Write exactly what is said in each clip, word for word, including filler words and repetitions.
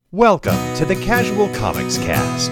Welcome to the Casual Comics Cast.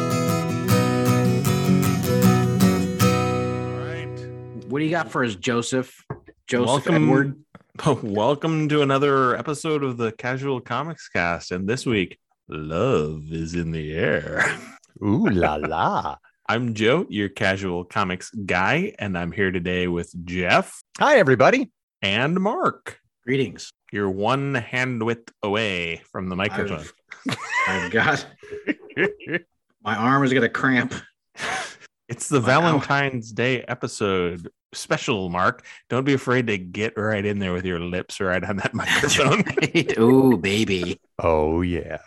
All right. What do you got for us, Joseph? Joseph welcome, Edward? Welcome to another episode of the Casual Comics Cast. And this week, love is in the air. Ooh la la. I'm Joe, your casual comics guy, and I'm here today with Jeff. Hi, everybody. And Mark. Greetings. You're one hand width away from the microphone. I've, I've got my arm is gonna cramp. It's the Wow. Valentine's Day episode special, Mark. Don't be afraid to get right in there with your lips right on that microphone. Ooh, baby. Oh, yeah.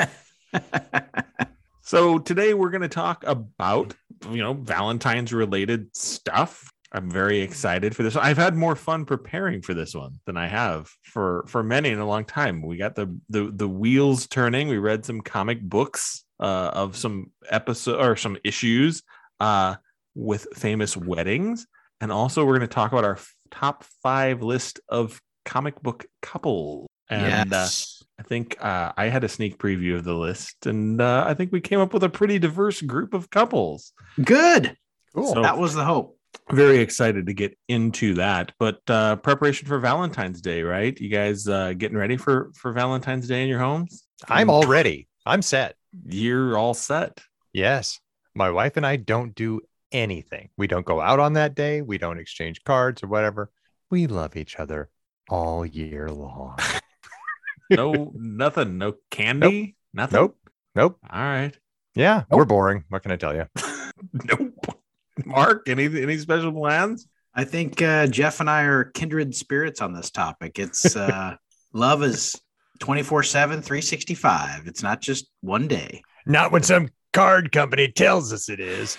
So today we're going to talk about, you know, Valentine's related stuff. I'm very excited for this. I've had more fun preparing for this one than I have for, for many in a long time. We got the, the, the wheels turning. We read some comic books uh, of some episode or some issues uh, with famous weddings. And also we're going to talk about our f- top five list of comic book couples. And Yes. uh, I think uh, I had a sneak preview of the list, and uh, I think we came up with a pretty diverse group of couples. Good. Cool. So- That was the hope. Very excited to get into that. But uh, preparation for Valentine's Day, right? You guys uh, getting ready for, for Valentine's Day in your homes? I'm all ready. I'm set. You're all set. Yes. My wife and I don't do anything. We don't go out on that day. We don't exchange cards or whatever. We love each other all year long. No, nothing. No candy. Nothing. Nope. Nope. All right. Yeah, we're boring. What can I tell you? Nope. Mark, any any special plans? I think uh, Jeff and I are kindred spirits on this topic. It's uh, love is twenty-four seven, three sixty-five. It's not just one day. Not when some card company tells us it is.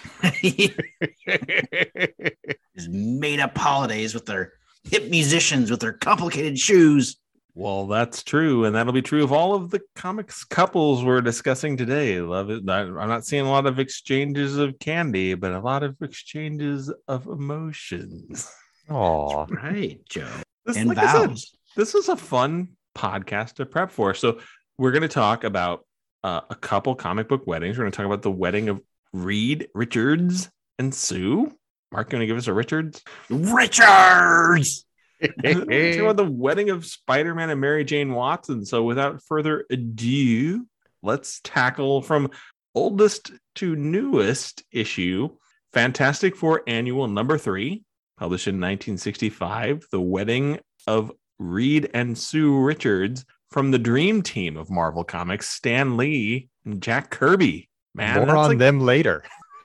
These made up holidays with their hip musicians with their complicated shoes. Well, that's true, and that'll be true of all of the comics couples we're discussing today. Love it. I'm not seeing a lot of exchanges of candy, but a lot of exchanges of emotions. Aw. Right, Joe. This, And like I said, vows. this is a fun podcast to prep for. So we're going to talk about uh, a couple comic book weddings. We're going to talk about the wedding of Reed Richards and Sue. Mark, going to give us a Richards? Richards. We're talking about the wedding of Spider-Man and Mary Jane Watson. So without further ado, let's tackle from oldest to newest issue, Fantastic Four Annual number three, published in nineteen sixty-five, the wedding of Reed and Sue Richards from the dream team of Marvel Comics, Stan Lee and Jack Kirby. Man, More that's on like, them later.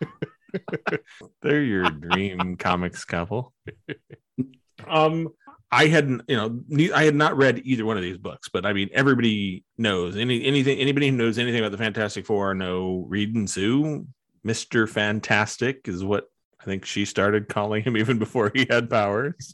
they're your dream comics couple. Um, I hadn't, you know, ne- I had not read either one of these books, but I mean, everybody knows any anything. Anybody who knows anything about the Fantastic Four know Reed and Sue. Mister Fantastic is what I think she started calling him even before he had powers.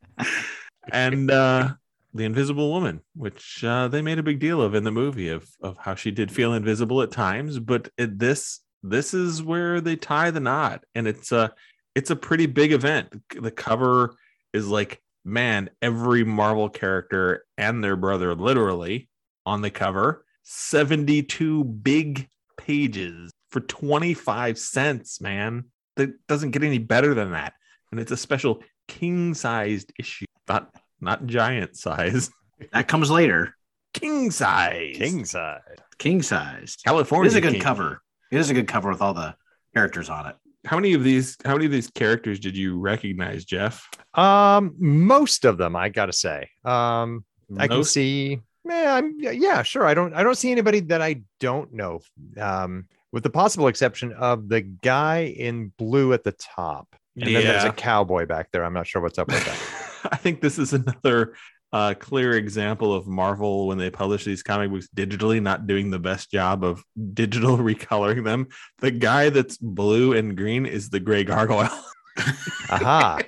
And uh, the Invisible Woman, which uh, they made a big deal of in the movie of of how she did feel invisible at times, but it, this this is where they tie the knot, and it's a it's a pretty big event. The cover is like, man, every Marvel character and their brother literally on the cover, seventy-two big pages for twenty-five cents, man. That doesn't get any better than that. And it's a special king-sized issue, not not giant size. That comes later. King size. King side. King sized. It California. is a good king. cover. It is a good cover with all the characters on it. How many of these how many of these characters did you recognize, Jeff? Um, most of them, I gotta say. Um, I can Most? see. Yeah, I'm, yeah, sure. I don't. I don't see anybody that I don't know. Um, with the possible exception of the guy in blue at the top, and then there's Yeah. a cowboy back there. I'm not sure what's up with that. I think this is another uh, clear example of Marvel when they publish these comic books digitally, not doing the best job of digital recoloring them. The guy that's blue and green is the gray gargoyle. Aha!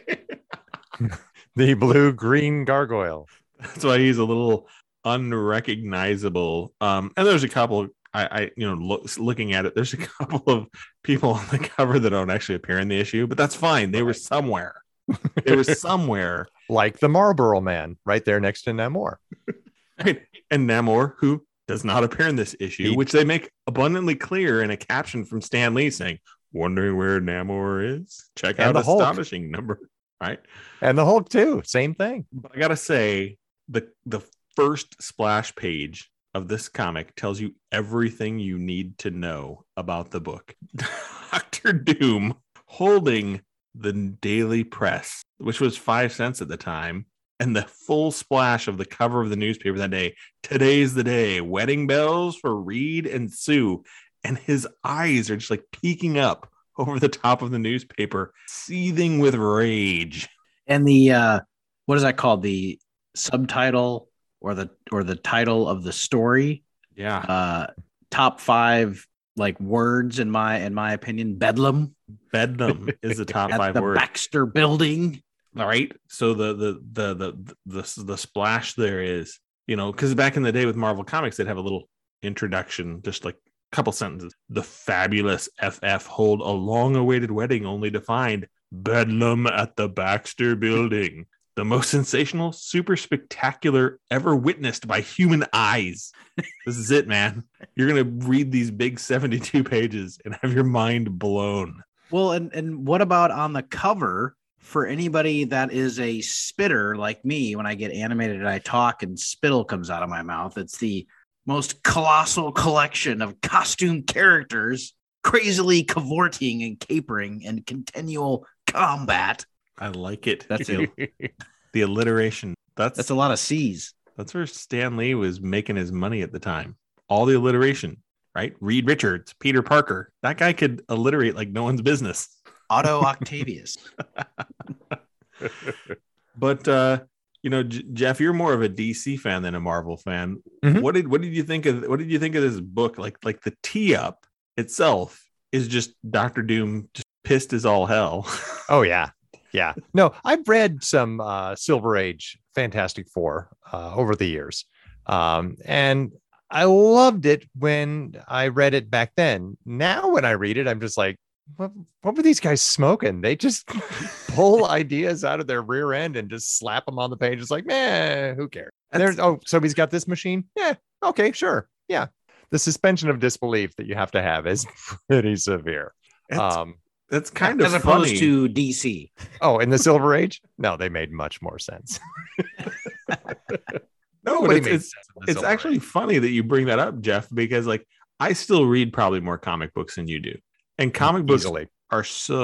The blue green gargoyle. That's why he's a little unrecognizable. Um, and there's a couple. I, I you know, look, looking at it, there's a couple of people on the cover that don't actually appear in the issue, but that's fine. They were somewhere. They were somewhere. Like the Marlboro Man, right there next to Namor. Right. And Namor, who does not appear in this issue, He- which they make abundantly clear in a caption from Stan Lee saying, "Wondering where Namor is? Check And out the Hulk. astonishing number." Right. And the Hulk too, same thing. But I gotta say, the the first splash page of this comic tells you everything you need to know about the book. Doctor Doom holding the Daily Press, which was five cents at the time, and the full splash of the cover of the newspaper that day. Today's the day. Wedding bells for Reed and Sue. And his eyes are just like peeking up over the top of the newspaper, seething with rage. And the uh, what is that called? The subtitle or the or the title of the story. Yeah. Uh, top five like words in my in my opinion. Bedlam Bedlam is the top at five the words. Baxter Building. All right. So the the the the the, the splash there is, you know, because back in the day with Marvel Comics, they'd have a little introduction, just like a couple sentences. The fabulous F F hold a long-awaited wedding only to find Bedlam at the Baxter Building. The most sensational, super spectacular ever witnessed by human eyes. This is it, man. You're going to read these big seventy-two pages and have your mind blown. Well, and and what about on the cover? For anybody that is a spitter like me, when I get animated and I talk and spittle comes out of my mouth, it's the most colossal collection of costume characters crazily cavorting and capering in continual combat. I like it. That's it. The alliteration. That's That's a lot of C's. that's where Stan Lee was making his money at the time. All the alliteration, right? Reed Richards, Peter Parker. That guy could alliterate like no one's business. Otto Octavius. But uh, you know, J- Jeff, you're more of a D C fan than a Marvel fan. Mhm. What did what did you think of what did you think of this book? Like like the tee up itself is just Doctor Doom just pissed as all hell. Oh yeah, yeah. No, I've read some uh, Silver Age Fantastic Four uh, over the years, um, and I loved it when I read it back then. Now, when I read it, I'm just like, what, what were these guys smoking? They just pull ideas out of their rear end and just slap them on the page. It's like, man, who cares? There's oh, so he's got this machine. Yeah, okay, sure, yeah. The suspension of disbelief that you have to have is pretty severe. That's, Um, that's kind As of opposed funny. to D C. Oh, in the Silver Age? No, they made much more sense. No, but Nobody it's, made it's, sense in the it's Silver actually Age. funny that you bring that up, Jeff, because like I still read probably more comic books than you do. And comic books Easily. are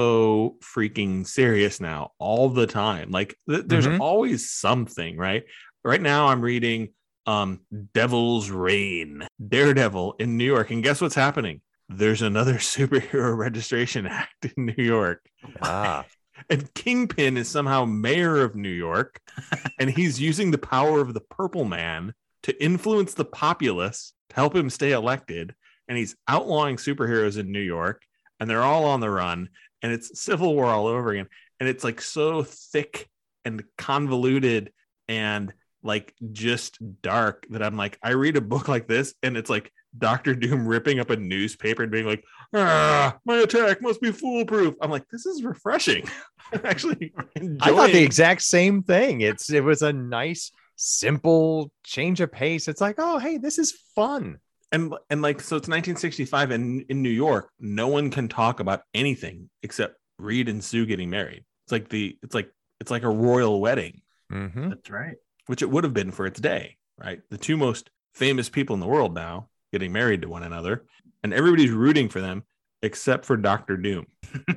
so freaking serious now all the time. Like th- there's Mhm. always something, right? Right now I'm reading um Devil's Reign, Daredevil in New York. And guess what's happening? There's another superhero registration act in New York. Ah, And Kingpin is somehow mayor of New York, and he's using the power of the Purple Man to influence the populace to help him stay elected. And he's outlawing superheroes in New York, and they're all on the run. And it's Civil War all over again. And it's like so thick and convoluted and like just dark that I'm like, I read a book like this, and it's like Doctor Doom ripping up a newspaper and being like, ah, my attack must be foolproof. I'm like, this is refreshing. I'm actually enjoying. I thought the exact same thing. It's it was a nice, simple change of pace. It's like, oh, hey, this is fun. and and like so it's nineteen sixty-five, and in New York, no one can talk about anything except Reed and Sue getting married. It's like the it's like it's like a royal wedding, Mhm. That's right. which it would have been for its day, right? The two most famous people in the world now getting married to one another, and everybody's rooting for them except for Doctor Doom.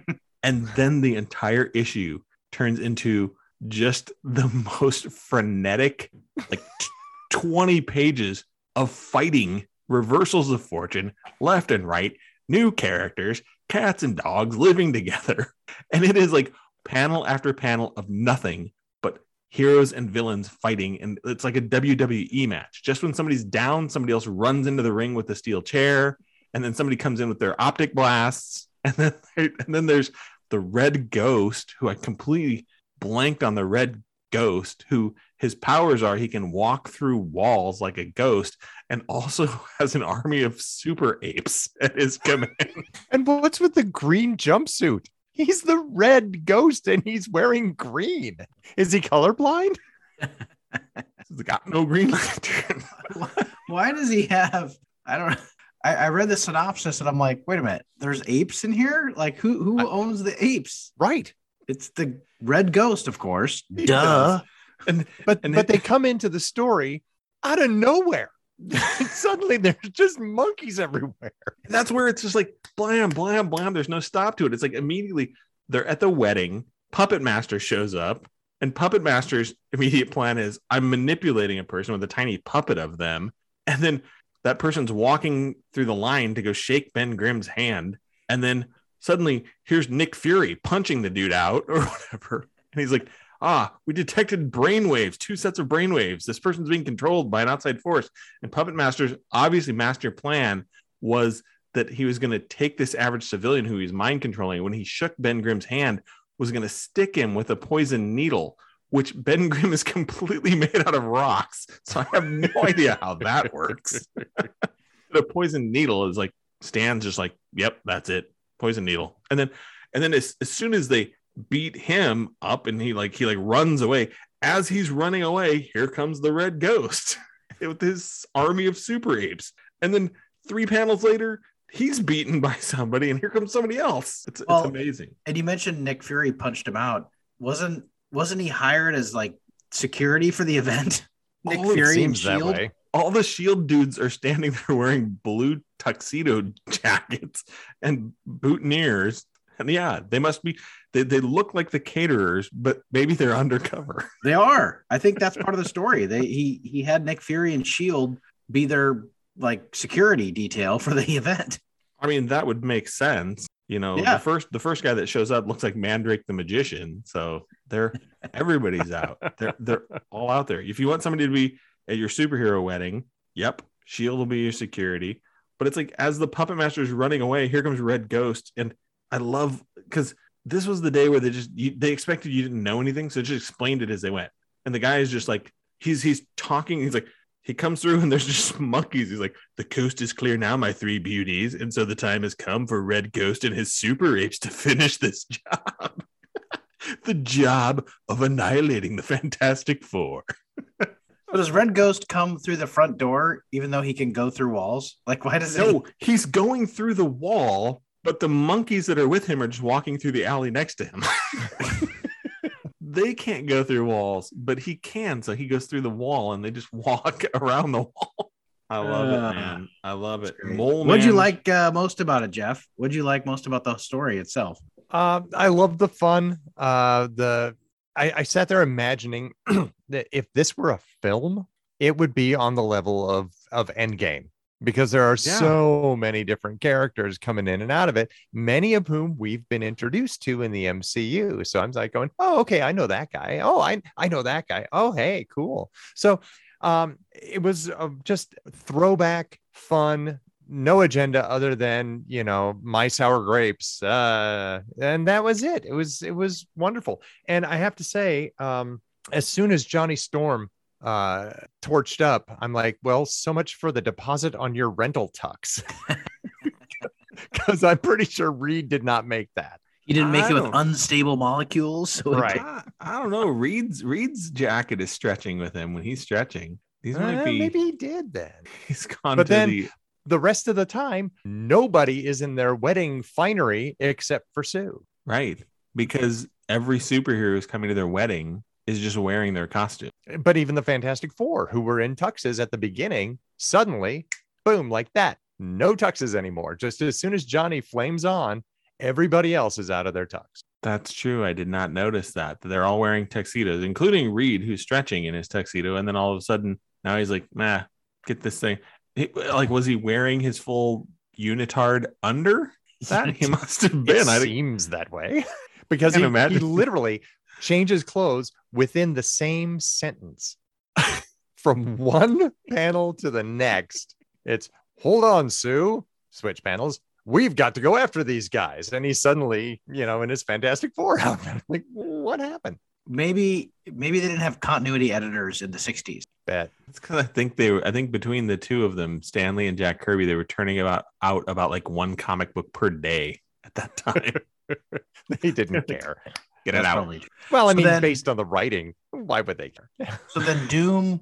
And then the entire issue turns into just the most frenetic, like t- twenty pages of fighting, reversals of fortune, left and right, new characters, cats and dogs living together. And it is like panel after panel of nothing but heroes and villains fighting. And it's like a W W E match. Just when somebody's down, somebody else runs into the ring with a steel chair, and then somebody comes in with their optic blasts. And then, and then there's the Red Ghost, who I completely blanked on the Red Ghost, who his powers are he can walk through walls like a ghost, and also has an army of super apes at his command. And what's with the green jumpsuit? He's the red ghost and he's wearing green. Is he colorblind? He's got no Green Lantern. Why does he have? I don't know. I, I read the synopsis and I'm like, wait a minute. There's apes in here. Like who who I, owns the apes? Right. It's the Red Ghost, of course. He Duh. does. And but and but it, they come into the story out of nowhere. Suddenly there's just monkeys everywhere. that's where it's just like blam, blam, blam. There's no stop to it. It's like immediately they're at the wedding. Puppet Master shows up, and Puppet Master's immediate plan is I'm manipulating a person with a tiny puppet of them. And then that person's walking through the line to go shake Ben Grimm's hand. And then suddenly here's Nick Fury punching the dude out or whatever. And he's like, ah, we detected brainwaves, two sets of brainwaves. This person's being controlled by an outside force. And Puppet Master's obviously master plan was that he was going to take this average civilian who he's mind controlling. When he shook Ben Grimm's hand, was going to stick him with a poison needle, which Ben Grimm is completely made out of rocks. So I have no idea how that works. The poison needle is like, Stan's just like, yep, that's it. Poison needle. And then, and then as, as soon as they beat him up and he like, he like runs away, as he's running away, here comes the Red Ghost with his army of super apes. And then three panels later, he's beaten by somebody and here comes somebody else. It's, well, it's amazing. And you mentioned Nick Fury punched him out. Wasn't wasn't he hired as like security for the event? Nick Oh, Fury it and seems that Shield. way. All the Shield dudes are standing there wearing blue tuxedo jackets and boutonnieres. And yeah, they must be, they, they look like the caterers, but maybe they're undercover. They are. I think that's part of the story. They he he had Nick Fury and Shield be their like security detail for the event. I mean, that would make sense. You know, Yeah. the first the first guy that shows up looks like Mandrake the Magician. So they're everybody's out. They're they're all out there. If you want somebody to be at your superhero wedding, yep, Shield will be your security. But it's like as the Puppet Master is running away, here comes Red Ghost. And I love because this was the day where they just you, they expected you didn't know anything, so just explained it as they went. And the guy is just like he's he's talking. He's like he comes through and there's just monkeys. He's like, the coast is clear now, my three beauties, and so the time has come for Red Ghost and his super apes to finish this job. The job of annihilating the Fantastic Four. So does Red Ghost come through the front door even though he can go through walls? Like why does No, he's going through the wall, but the monkeys that are with him are just walking through the alley next to him. They can't go through walls, but he can. So he goes through the wall and they just walk around the wall. I love Uh, it, man. I love it. Great. Mole What'd you Man- like uh, most about it, Jeff? What'd you like most about the story itself? Uh, I love the fun. Uh, the I, I sat there imagining that if this were a film, it would be on the level of of Endgame because there are Yeah. so many different characters coming in and out of it, many of whom we've been introduced to in the M C U. So I'm like going, oh, okay, I know that guy. Oh, I I know that guy. Oh, hey, cool. So um, it was uh, just throwback fun. No agenda other than, you know, my sour grapes. Uh, and that was it. It was, it was wonderful. And I have to say, um, as soon as Johnny Storm uh, torched up, I'm like, well, so much for the deposit on your rental tux. Because I'm pretty sure Reed did not make that. You didn't make I it with don't- unstable molecules. So it- Right. I, I don't know. Reed's Reed's jacket is stretching with him when he's stretching. These Uh, might be. maybe he did then. He's gone But to then- the. The rest of the time, nobody is in their wedding finery except for Sue. Right. Because every superhero who's coming to their wedding is just wearing their costume. But even the Fantastic Four, who were in tuxes at the beginning, suddenly, boom, like that. No tuxes anymore. Just as soon as Johnny flames on, everybody else is out of their tux. That's true. I did not notice that. They're all wearing tuxedos, including Reed, who's stretching in his tuxedo. And then all of a sudden, now he's like, nah, get this thing. He- like, was he wearing his full unitard under that? He must have been. It I think seems that way because Can't he, imagine. he literally changes clothes within the same sentence from one panel to the next. It's hold on, Sue. Switch panels. We've got to go after these guys. And he's suddenly, you know, in his Fantastic Four outfit. Like, what happened? maybe maybe they didn't have continuity editors in the sixties. Bet. it's because I think they were. I think between the two of them, Stanley and Jack Kirby, they were turning about out about like one comic book per day at that time. They didn't care. Get it That's out. probably true. Well, I So mean, then- based on the writing, why would they care? So then Doom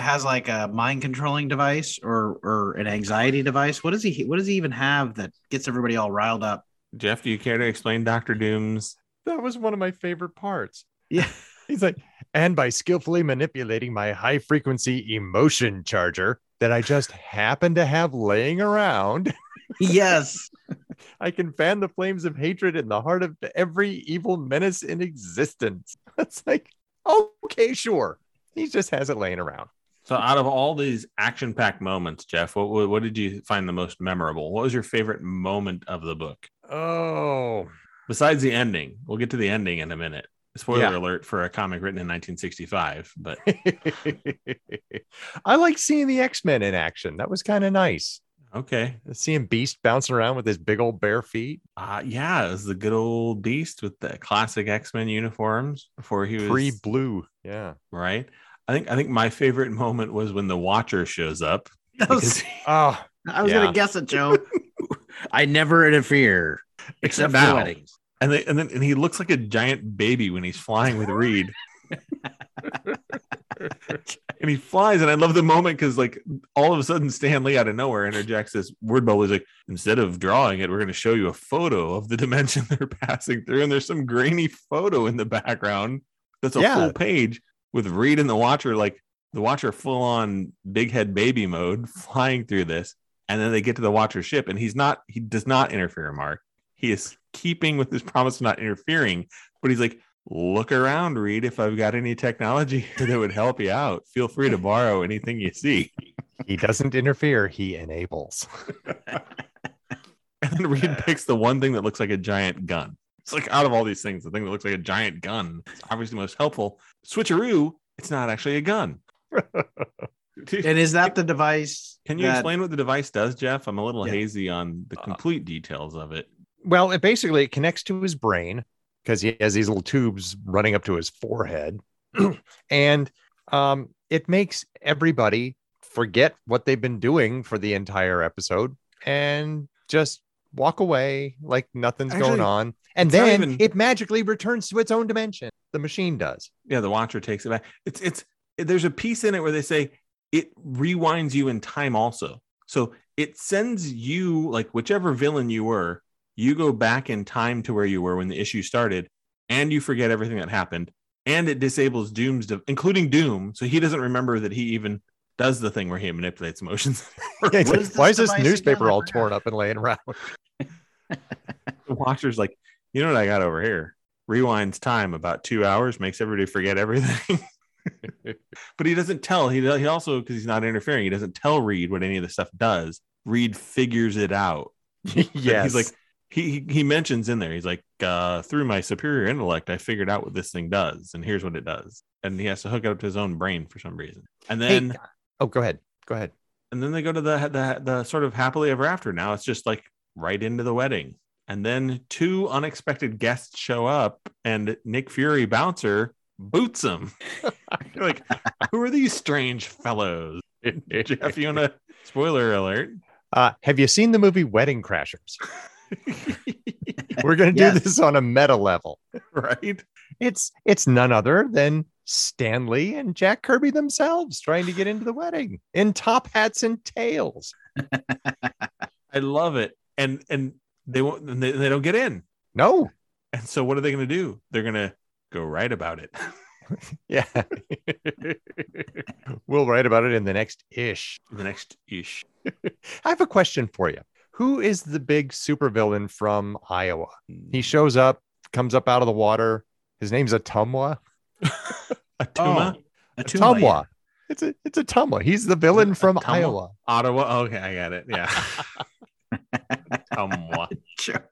has like a mind controlling device or or an anxiety device. What does he what does he even have that gets everybody all riled up? Jeff, do you care to explain Doctor Doom's? That was one of my favorite parts. Yeah. He's like, and by skillfully manipulating my high frequency emotion charger that I just happen to have laying around, Yes. I can fan the flames of hatred in the heart of every evil menace in existence. It's like, okay, sure. He just has it laying around. So out of all these action-packed moments, Jeff, what, what what did you find the most memorable? What was your favorite moment of the book? Oh, Besides the ending. We'll get to the ending in a minute. Spoiler Yeah. alert for a comic written in nineteen sixty-five, but I like seeing the X-Men in action. That was kind of nice. okay. Seeing Beast bouncing around with his big old bare feet. Uh, yeah, it was the good old Beast with the classic X-Men uniforms before he was Pre-blue. Yeah. right. I think I think my favorite moment was when the Watcher shows up. That was- because- Oh, I was Yeah. gonna guess it, Joe. I never interfere except now. for weddings. And then, and then and he looks like a giant baby when he's flying with Reed. And he flies, and I love the moment because, like, all of a sudden, Stan Lee out of nowhere interjects this word bubble. He's like, instead of drawing it, we're going to show you a photo of the dimension they're passing through. And there's some grainy photo in the background that's a Yeah. full page with Reed and the Watcher, like the Watcher full on big head baby mode flying through this. And then they get to the Watcher ship, and he's not, he does not interfere, Mark. He is keeping with his promise of not interfering, but he's like, look around, Reed. If I've got any technology that would help you out, feel free to borrow anything you see. he doesn't interfere. He enables. And then Reed picks the one thing that looks like a giant gun. It's like, out of all these things, the thing that looks like a giant gun, it's obviously most helpful. Switcheroo, it's not actually a gun. And is that the device? Can you that- explain what the device does, Jeff? I'm a little Yeah. hazy on the complete details of it. Well, it basically it connects to his brain because he has these little tubes running up to his forehead. And um, it makes everybody forget what they've been doing for the entire episode and just walk away like nothing's Actually, going on. And it's not then even- it magically returns to its own dimension. The machine does. Yeah, the Watcher takes it back. It's it's there's a piece in it where they say it rewinds you in time also. So it sends you, like, whichever villain you were, you go back in time to where you were when the issue started, and you forget everything that happened, and it disables Doom's, de- including Doom, so he doesn't remember that he even does the thing where he manipulates emotions. Yeah, it's What like, is why this is this device newspaper again? I all forgot. torn up and laying around? The Watcher's like, you know what I got over here? Rewinds time about two hours, makes everybody forget everything. But he doesn't tell. He he also, because he's not interfering, he doesn't tell Reed what any of the stuff does. Reed figures it out. Yes. He's like, he he- he mentions in there, he's like, uh, through my superior intellect, I figured out what this thing does, and here's what it does. And he has to hook it up to his own brain for some reason. And Hey, then oh, go ahead. Go ahead. and then they go to the, the the sort of happily ever after. Now it's just like right into the wedding. And then two unexpected guests show up, and Nick Fury Bouncer boots him. You're like, who are these strange fellows? Jeff, you want to spoiler alert? Uh, have you seen the movie Wedding Crashers? We're going to do Yes. this on a meta level. Right? It's it's none other than Stan Lee and Jack Kirby themselves trying to get into the wedding in top hats and tails. I love it. And and they won't and they, they don't get in. No, And so what are they going to do? They're going to go right about it. yeah, we'll write about it in the next ish. The next ish. I have a question for you. Who is the big supervillain from Iowa? He shows up, comes up out of the water. His name's Atumwa. Atuma, Oh, Atumwa, Atumwa. It's a it's Atumwa. He's the villain from Atumwa? Iowa. Ottawa. Okay, I got it. Yeah. Atumwa. Sure.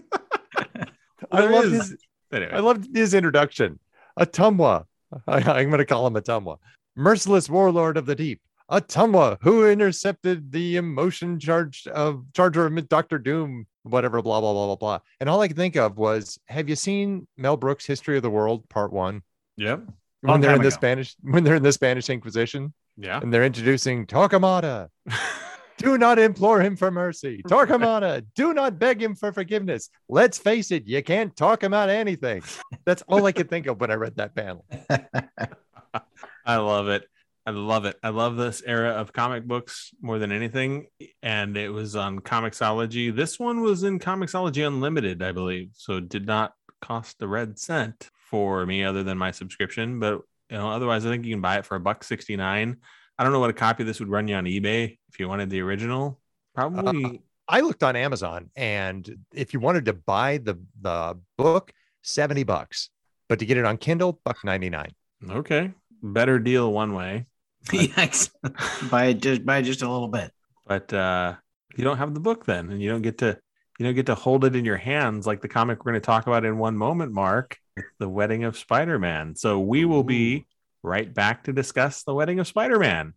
I There love is- his Anyway, I loved his introduction. Atumwa. I, I'm going to call him Atumwa. Merciless warlord of the deep. Atumwa, who intercepted the emotion charged of charger of Doctor Doom, whatever, blah, blah, blah, blah, blah. And all I could think of was, have you seen Mel Brooks' History of the World, Part One? yep. When Long they're in time the ago. Spanish, when they're in the Spanish Inquisition Yeah. and they're introducing Torquemada. Do not implore him for mercy. Torquemada, do not beg him for forgiveness. Let's face it, you can't talk him out of anything. That's all I could think of when I read that panel. I love it. I love it. I love this era of comic books more than anything. And it was on Comixology. This one was in Comixology Unlimited, I believe. So it did not cost a red cent for me other than my subscription. But you know, otherwise, I think you can buy it for a buck sixty-nine. I don't know what a copy of this would run you on eBay if you wanted the original. Probably. Uh, I looked on Amazon, and if you wanted to buy the, the book, seventy bucks. But to get it on Kindle, buck ninety-nine. Okay. Better deal one way. Yes. buy it just buy just a little bit. But uh, you don't have the book then, and you don't get to you don't get to hold it in your hands like the comic we're going to talk about in one moment, Mark, The Wedding of Spider-Man. So we will be right back to discuss The Wedding of Spider-Man.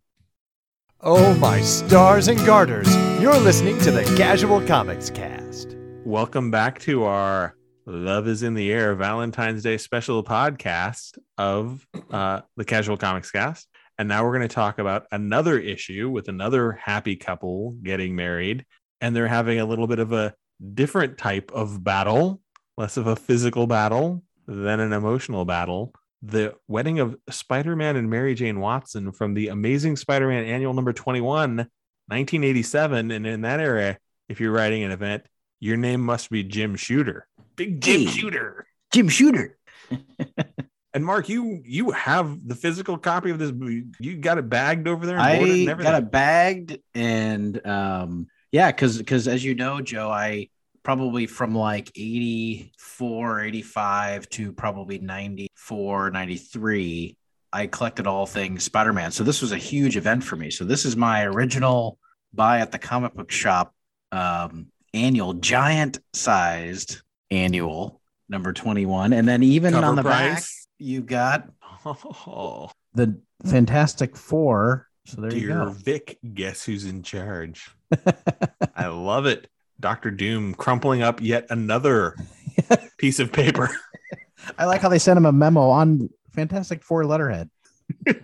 Oh, my stars and garters. You're listening to the Casual Comics Cast. Welcome back to our Love is in the Air Valentine's Day special podcast of uh, the Casual Comics Cast. And now we're going to talk about another issue with another happy couple getting married. And they're having a little bit of a different type of battle, less of a physical battle than an emotional battle. The Wedding of Spider-Man and Mary Jane Watson from the Amazing Spider-Man Annual number twenty-one, nineteen eighty-seven. And in that era, if you're writing an event, your name must be Jim Shooter. Big Jim hey, Shooter. Jim Shooter. And Mark, you you have the physical copy of this movie. You got it bagged over there. And I and everything. got it bagged, and um, yeah, because because as you know, Joe, I probably from like eighty-four, eighty-five to probably ninety-four, ninety-three, I collected all things Spider-Man. So this was a huge event for me. So this is my original buy at the comic book shop um, annual, giant sized annual number twenty-one. And then even Cover on the price. back, you've got oh, the Fantastic Four. So there dear you go. Vic, guess who's in charge? I love it. Doctor Doom crumpling up yet another piece of paper. I like how they sent him a memo on Fantastic Four letterhead. I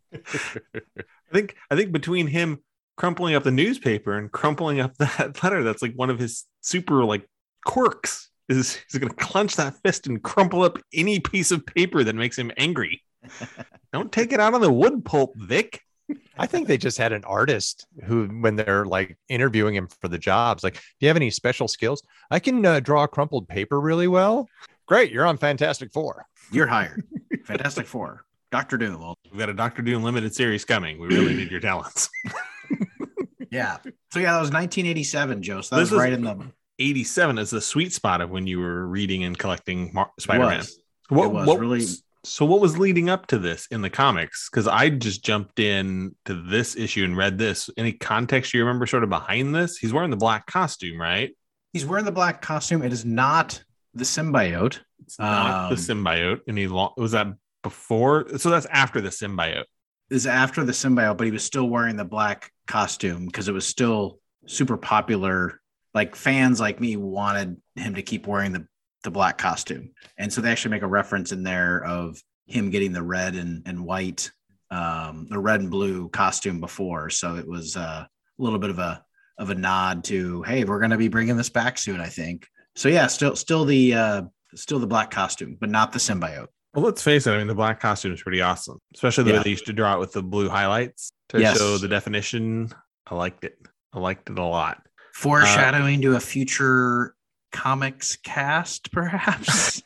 think I think between him crumpling up the newspaper and crumpling up that letter, that's like one of his super like quirks. Is he's going to clench that fist and crumple up any piece of paper that makes him angry. Don't take it out on the wood pulp, Vic. I think they just had an artist who, when they're like interviewing him for the jobs, like, do you have any special skills? I can uh, draw crumpled paper really well. Great. You're on Fantastic Four. You're hired. Fantastic Four. Doctor Doom. We've got a Doctor Doom limited series coming. We really need your talents. Yeah. So yeah, that was nineteen eighty-seven, Joe. So that This was right is- in the eighty-seven is the sweet spot of when you were reading and collecting Mar- Spider-Man. was. What, It was what really- So what was leading up to this in the comics? Because I just jumped in to this issue and read this. Any context you remember sort of behind this? He's wearing the black costume, right? He's wearing the black costume. It is not the symbiote. It's not Um, the symbiote. And he lo- was that before? So that's after the symbiote. Is after the symbiote, but he was still wearing the black costume because it was still super popular. Like fans like me wanted him to keep wearing the, the black costume. And so they actually make a reference in there of him getting the red and, and white, um, the red and blue costume before. So it was uh, a little bit of a, of a nod to, hey, we're going to be bringing this back soon, I think. So yeah, still, still the, uh, still the black costume, but not the symbiote. Well, let's face it. I mean, the black costume is pretty awesome, especially the Yeah. way they used to draw it with the blue highlights to Yes. show the definition. I liked it. I liked it a lot. Foreshadowing to a future comics cast, perhaps.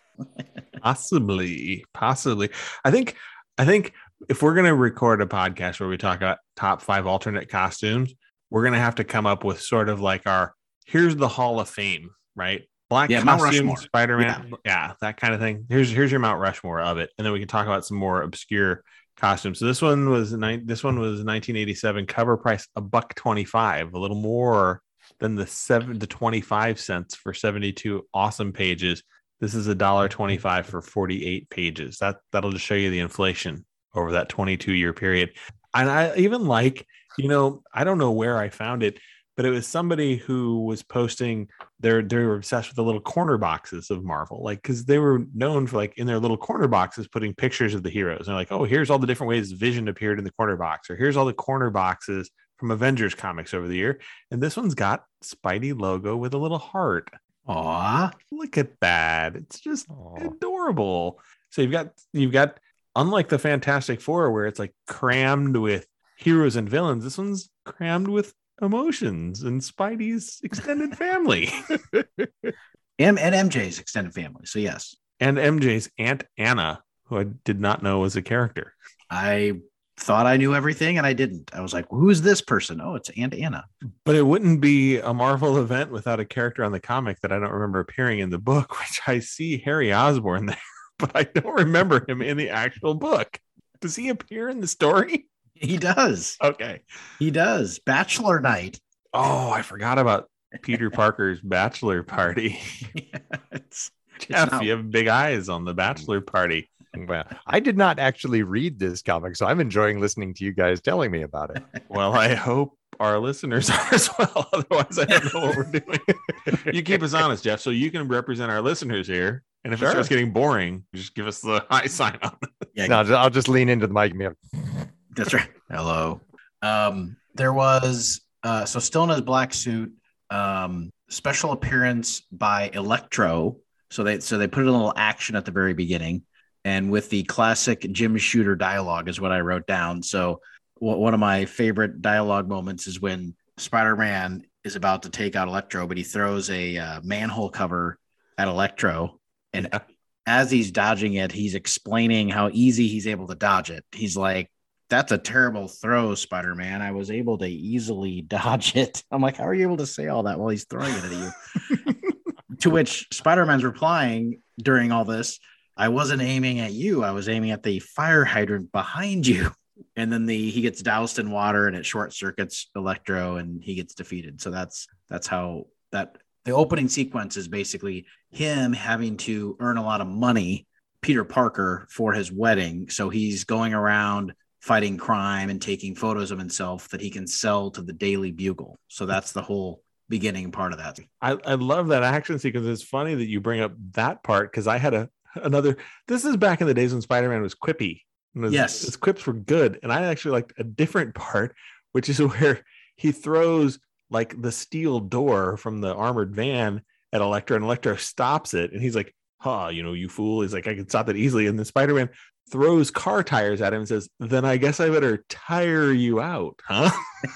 Possibly, possibly. I think, I think if we're going to record a podcast where we talk about top five alternate costumes, we're going to have to come up with sort of like our, here's the Hall of Fame, right? Black Yeah, Mount costume, Rushmore. Spider-Man. Yeah. yeah, that kind of thing. Here's, here's your Mount Rushmore of it. And then we can talk about some more obscure costumes. So this one was, ni- this one was nineteen eighty-seven, cover price a buck twenty-five, a little more than the seven to twenty-five cents for seventy-two awesome pages. This is a dollar twenty-five for forty-eight pages. That that'll just show you the inflation over that twenty-two year period. And I even like, you know, I don't know where I found it, but it was somebody who was posting their, they were obsessed with the little corner boxes of Marvel, like, because they were known for like in their little corner boxes putting pictures of the heroes. And they're like, oh, here's all the different ways Vision appeared in the corner box, or here's all the corner boxes from Avengers comics over the year. And this one's got Spidey logo with a little heart. Aw. Look at that. It's just Aw. adorable. So you've got you've got unlike the Fantastic Four, where it's like crammed with heroes and villains, this one's crammed with emotions and Spidey's extended family. and, and M J's extended family. So yes. And M J's Aunt Anna, who I did not know was a character. I thought I knew everything and I didn't. I was like, who is this person? Oh, it's Aunt Anna. But it wouldn't be a Marvel event without a character on the comic that I don't remember appearing in the book, which I see Harry Osborn there, but I don't remember him in the actual book. Does he appear in the story? He does. Okay. He does. Bachelor night. Oh, I forgot about Peter Parker's bachelor party. Yeah, it's, Jeff, it's not... you have big eyes on the bachelor party. Well, I did not actually read this comic, so I'm enjoying listening to you guys telling me about it. Well, I hope our listeners are as well. Otherwise, I don't know what we're doing. You keep us honest, Jeff, so you can represent our listeners here. And if sure. it starts getting boring, just give us the high sign on it. Yeah, no, I'll just lean into the mic. And be like, that's right. Hello. Um, there was uh, so still in his black suit, um, special appearance by Electro. So they so they put a little action at the very beginning. And with the classic Jim Shooter dialogue is what I wrote down. So w- one of my favorite dialogue moments is when Spider-Man is about to take out Electro, but he throws a uh, manhole cover at Electro. And yeah. as he's dodging it, he's explaining how easy he's able to dodge it. He's like, that's a terrible throw, Spider-Man. I was able to easily dodge it. I'm like, how are you able to say all that while he's throwing it at you? To which Spider-Man's replying during all this, I wasn't aiming at you. I was aiming at the fire hydrant behind you. And then the he gets doused in water and it short circuits Electro and he gets defeated. So that's that's how that the opening sequence is basically him having to earn a lot of money, Peter Parker, for his wedding. So he's going around fighting crime and taking photos of himself that he can sell to the Daily Bugle. So that's the whole beginning part of that. I, I love that action sequence. It's funny that you bring up that part because I had a another this is back in the days when Spider-Man was quippy. His, yes, his quips were good, and I actually liked a different part, which is where he throws like the steel door from the armored van at Electro, and Electro stops it, and he's like, "Huh, you know, you fool!" He's like, "I can stop that easily." And then Spider-Man throws car tires at him and says, "Then I guess I better tire you out, huh?"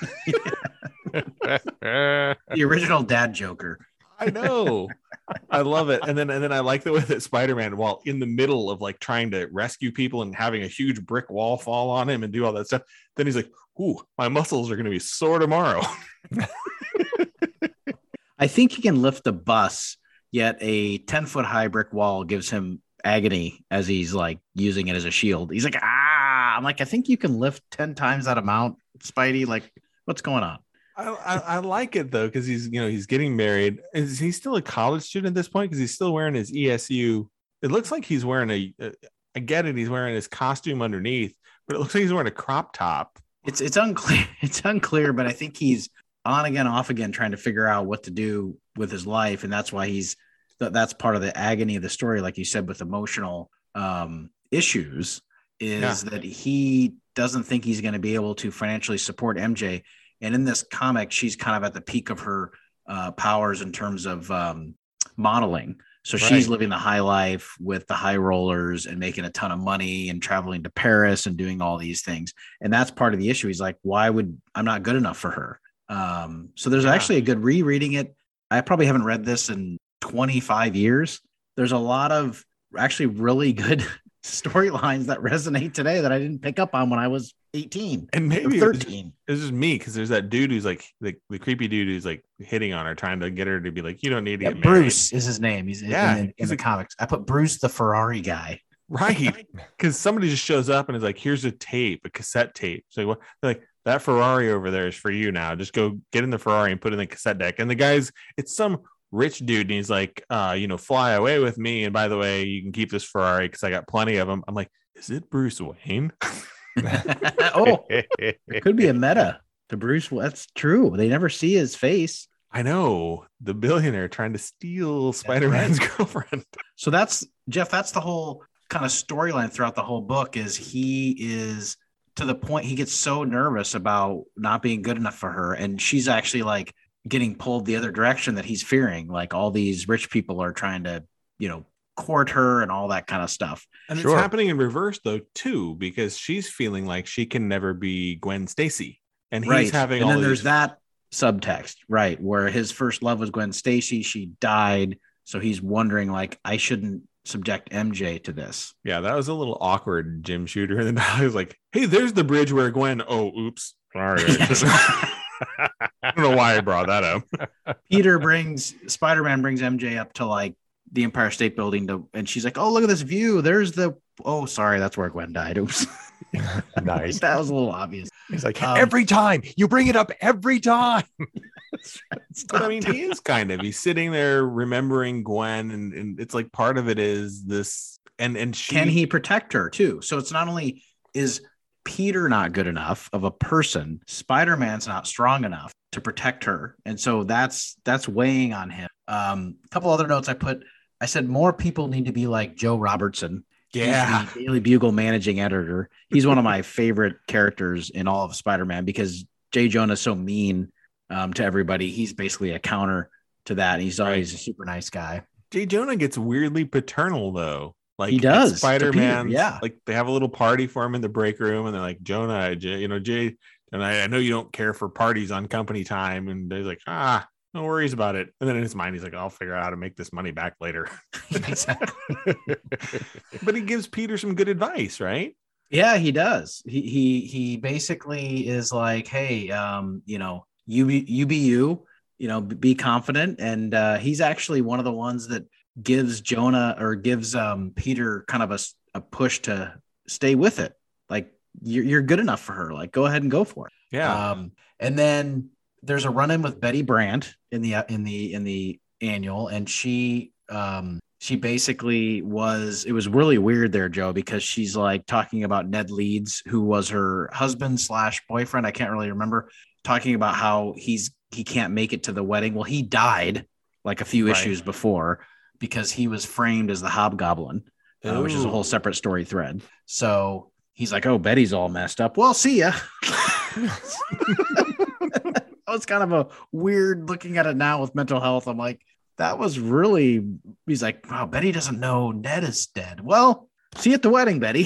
The original dad joker. I know. I love it. And then and then I like the way that Spider-Man, while in the middle of like trying to rescue people and having a huge brick wall fall on him and do all that stuff, then he's like, ooh, my muscles are going to be sore tomorrow. I think he can lift a bus, yet a ten foot high brick wall gives him agony as he's like using it as a shield. He's like, ah, I'm like, I think you can lift ten times that amount, Spidey. Like, what's going on? I, I, I like it though, because he's you know he's getting married. Is he still a college student at this point? Because he's still wearing his E S U. It looks like he's wearing a. a I get it. He's wearing his costume underneath, but it looks like he's wearing a crop top. It's it's unclear. It's unclear, but I think he's on again, off again, trying to figure out what to do with his life, and that's why he's. That's part of the agony of the story, like you said, with emotional um, issues, is yeah. that he doesn't think he's going to be able to financially support M J. And in this comic, she's kind of at the peak of her uh, powers in terms of um, modeling. So right. she's living the high life with the high rollers and making a ton of money and traveling to Paris and doing all these things. And that's part of the issue. He's like, why would I'm not good enough for her? Um, so there's yeah. actually a good rereading it. I probably haven't read this in twenty-five years. There's a lot of actually really good storylines that resonate today that I didn't pick up on when I was eighteen and maybe thirteen. It's just me because there's that dude who's like the, the creepy dude who's like hitting on her, trying to get her to be like, you don't need to yeah, get married. Bruce is his name. He's yeah, in, in, he's in the like, comics. I put Bruce the Ferrari guy. Right. Because somebody just shows up and is like, here's a tape, a cassette tape. So what? They're like, that Ferrari over there is for you now. Just go get in the Ferrari and put it in the cassette deck. And the guy's, it's some rich dude, and he's like, uh, you know, fly away with me. And by the way, you can keep this Ferrari because I got plenty of them. I'm like, is it Bruce Wayne? Oh, it could be a meta to Bruce. That's true. They never see his face. I know, the billionaire trying to steal Spider-Man's right. girlfriend. So that's Jeff. That's the whole kind of storyline throughout the whole book. Is he is to the point he gets so nervous about not being good enough for her, and she's actually like getting pulled the other direction that he's fearing. Like all these rich people are trying to, you know, court her and all that kind of stuff. And Sure. it's happening in reverse though too, because she's feeling like she can never be Gwen Stacy, and he's Right. having and all then there's these... that subtext, right, where his first love was Gwen Stacy. She died, so he's wondering like, I shouldn't subject M J to this. Yeah, that was a little awkward, Jim Shooter. And then I was like, hey, there's the bridge where Gwen... Oh, oops. Sorry. I don't know why I brought that up. Peter brings Spider-Man brings M J up to like the Empire State Building to, and she's like, oh, look at this view. There's the, oh, sorry, that's where Gwen died. Oops. Nice. That was a little obvious. He's like, Um, every time you bring it up, every time. But I mean, he is kind of, he's sitting there remembering Gwen, and, and it's like part of it is this, and and she... Can he protect her too? So it's not only is Peter not good enough of a person, Spider-Man's not strong enough to protect her, and so that's that's weighing on him. Um, a couple other notes I put. I said more people need to be like Joe Robertson. Yeah. He's the Daily Bugle managing editor. He's one of my favorite characters in all of Spider-Man because J. Jonah is so mean um, to everybody. He's basically a counter to that. He's always a super nice guy. J. Jonah gets weirdly paternal though. Like He does, to Spider-Man. Peter, yeah. Like they have a little party for him in the break room, and they're like, Jonah, J, you know, Jay, and I, I know you don't care for parties on company time. And he's like, ah, no worries about it. And then in his mind, he's like, I'll figure out how to make this money back later. Exactly. But he gives Peter some good advice, right? Yeah, he does. He he he basically is like, hey, um, you know, you be you be you, you know, be confident. And uh, he's actually one of the ones that gives Jonah or gives um Peter kind of a, a push to stay with it. Like you're you're good enough for her. Like go ahead and go for it. Yeah. Um, and then there's a run-in with Betty Brant in the in the in the annual, and she um she basically was, it was really weird there, Joe, because she's like talking about Ned Leeds, who was her husband slash boyfriend. I can't really remember, talking about how he's he can't make it to the wedding. Well, he died like a few Right. issues before because he was framed as the Hobgoblin, uh, which is a Ooh. whole separate story thread. So he's like, oh, Betty's all messed up. Well, see ya. That was kind of a weird looking at it now with mental health. I'm like, that was really, he's like, wow, Betty doesn't know Ned is dead. Well, see you at the wedding, Betty.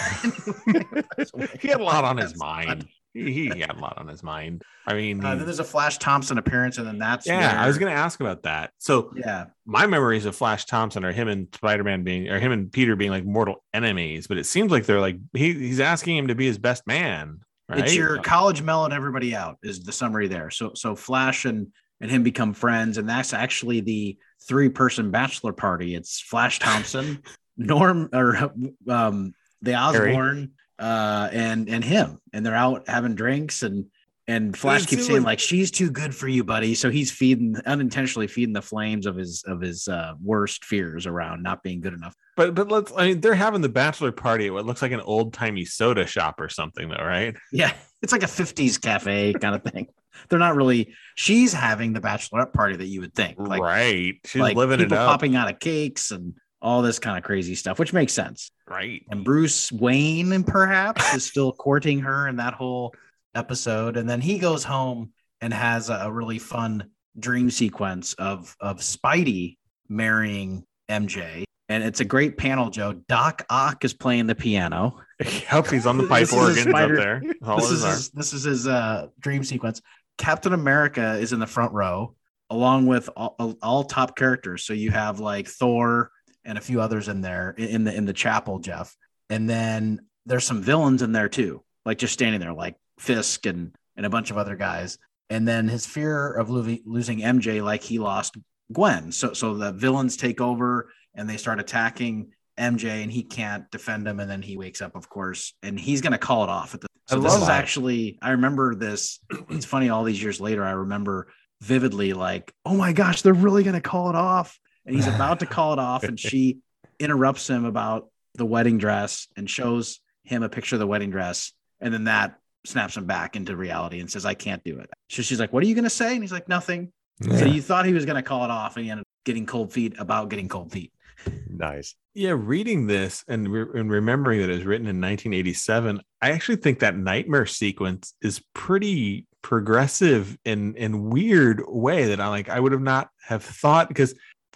He had a lot on his mind. He, he had a lot on his mind. I mean, Uh, he- then there's a Flash Thompson appearance, and then that's yeah, where- I was going to ask about that. So yeah, my memories of Flash Thompson are him and Spider-Man being, or him and Peter being like mortal enemies, but it seems like they're like, he, he's asking him to be his best man, right? it's your college mellowed everybody out is the summary there. So so Flash and and him become friends, and that's actually the three person bachelor party. It's Flash Thompson, Norm, or um, the Harry. Osborn, uh, and and him, and they're out having drinks, and and Flash It keeps seems saying like- like, she's too good for you, buddy. So he's feeding unintentionally feeding the flames of his of his uh, worst fears around not being good enough. But but let's, I mean, they're having the bachelor party at what looks like an old timey soda shop or something, though, right? Yeah, it's like a fifties cafe kind of thing. They're not really. She's having the bachelorette party that you would think, like right. She's like living it people up. popping out of cakes and all this kind of crazy stuff, which makes sense. Right. And Bruce Wayne perhaps is still courting her in that whole episode, and then he goes home and has a, a really fun dream sequence of of Spidey marrying M J. And it's a great panel, Joe. Doc Ock is playing the piano. Yep, he's on the pipe This is his organs up spider- there. All This his is arm. his, this is his uh, dream sequence. Captain America is in the front row, along with all, all top characters. So you have like Thor and a few others in there in the in the chapel, Jeff. And then there's some villains in there too, like just standing there, like Fisk and and a bunch of other guys. And then his fear of lo- losing M J, like he lost Gwen. So so the villains take over and they start attacking M J, and he can't defend him. And then he wakes up, of course, and he's going to call it off. At the, so I this love is that. actually, I remember this. It's funny, all these years later, I remember vividly, like, oh my gosh, they're really going to call it off. And he's about to call it off, and she interrupts him about the wedding dress and shows him a picture of the wedding dress. And then that snaps him back into reality and says, I can't do it. So she's like, what are you going to say? And he's like, nothing. So you thought he was going to call it off, and he ended up getting cold feet about getting cold feet. Nice. Yeah, reading this and, re- and remembering that it was written in nineteen eighty-seven, I actually think that nightmare sequence is pretty progressive in in weird way that I like. I would have not have thought, because the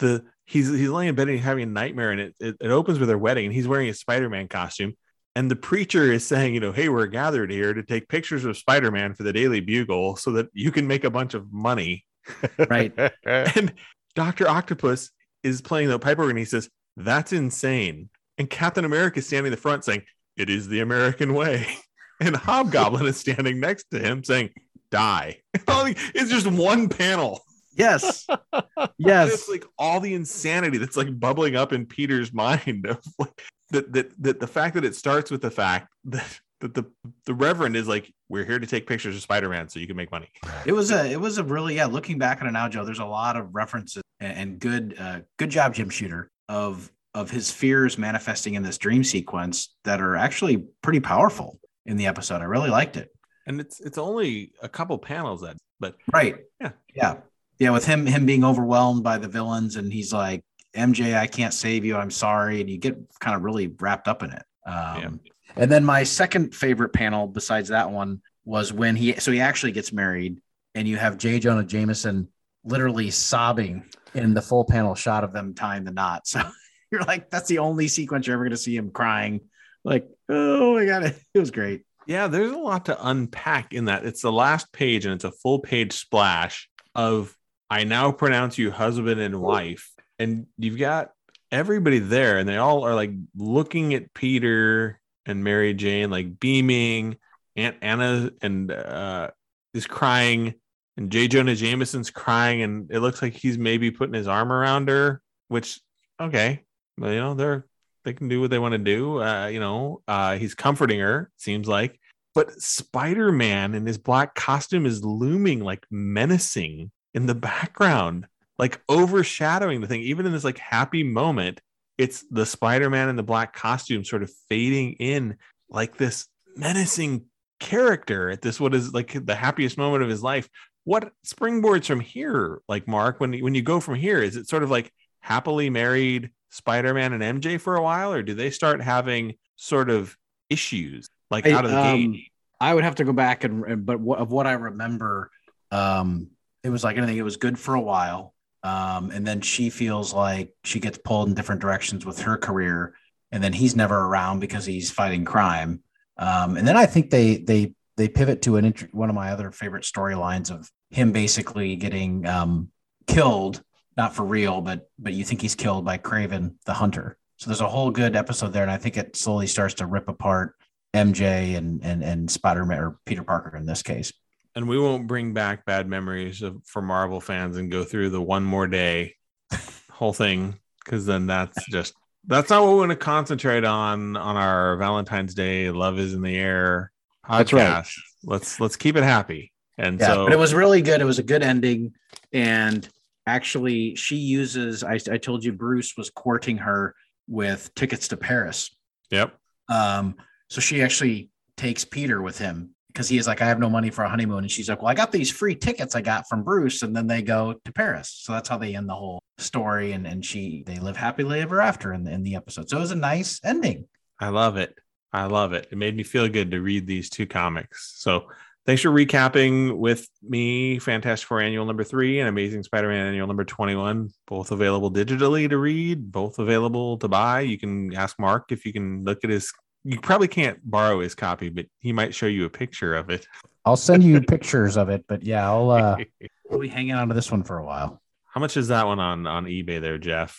he's he's laying in bed and he's having a nightmare, and it, it, it opens with their wedding, and he's wearing a Spider-Man costume. And the preacher is saying, you know, hey, we're gathered here to take pictures of Spider-Man for the Daily Bugle so that you can make a bunch of money. Right. And Doctor Octopus is playing the pipe organ. He says, that's insane. And Captain America is standing in the front saying, it is the American way. And Hobgoblin is standing next to him saying, die. It's just one panel. Yes. Yes. It's like all the insanity that's like bubbling up in Peter's mind of like, that, that, that the fact that it starts with the fact that, that the, the Reverend is like, we're here to take pictures of Spider-Man so you can make money. It was a, it was a really, yeah, looking back on it now, Joe, there's a lot of references and, and good, uh, good job, Jim Shooter, of, of his fears manifesting in this dream sequence that are actually pretty powerful in the episode. I really liked it. And it's, it's only a couple panels that, but right. Yeah. Yeah. Yeah. With him, him being overwhelmed by the villains, and he's like, M J, I can't save you. I'm sorry. And you get kind of really wrapped up in it. Um, yeah. And then my second favorite panel besides that one was when he, so he actually gets married, and you have J. Jonah Jameson literally sobbing in the full panel shot of them tying the knot. So you're like, that's the only sequence you're ever going to see him crying. Like, oh my God, it was great. Yeah, there's a lot to unpack in that. It's the last page, and it's a full page splash of, I now pronounce you husband and wife. And you've got everybody there, and they all are like looking at Peter and Mary Jane, like beaming. Aunt Anna and uh, is crying, and J. Jonah Jameson's crying, and it looks like he's maybe putting his arm around her, which, okay, well, you know, they're they can do what they want to do. Uh, you know, uh, he's comforting her, seems like. But Spider-Man in his black costume is looming like menacing in the background, like overshadowing the thing. Even in this like happy moment, it's the Spider-Man in the black costume sort of fading in like this menacing character at this, what is like the happiest moment of his life. What springboards from here, like Mark, when, when you go from here, is it sort of like happily married Spider-Man and M J for a while, or do they start having sort of issues like out of the um, gate? I would have to go back and, and but what, of what I remember, um, it was like anything. It was good for a while, um, and then she feels like she gets pulled in different directions with her career, and then he's never around because he's fighting crime. Um, and then I think they they they pivot to an int- one of my other favorite storylines of him basically getting um, killed, not for real, but but you think he's killed by Kraven the Hunter. So there's a whole good episode there, and I think it slowly starts to rip apart M J and and and Spider-Man, or Peter Parker in this case. And we won't bring back bad memories of, for Marvel fans and go through the one more day whole thing, because then that's just that's not what we want to concentrate on on our Valentine's Day Love Is in the Air podcast. That's right. Let's let's keep it happy. And yeah, so, but it was really good. It was a good ending, and actually, she uses. I, I told you Bruce was courting her with tickets to Paris. Yep. Um. So she actually takes Peter with him, because he is like, I have no money for a honeymoon. And she's like, well, I got these free tickets I got from Bruce. And then they go to Paris. So that's how they end the whole story. And and she, they live happily ever after in the, in the episode. So it was a nice ending. I love it. I love it. It made me feel good to read these two comics. So thanks for recapping with me Fantastic Four Annual number three and Amazing Spider-Man Annual number twenty-one, both available digitally to read, both available to buy. You can ask Mark if you can look at his, you probably can't borrow his copy, but he might show you a picture of it. I'll send you pictures of it, but yeah, I'll uh, we'll be hanging on to this one for a while. How much is that one on, on eBay there, Jeff?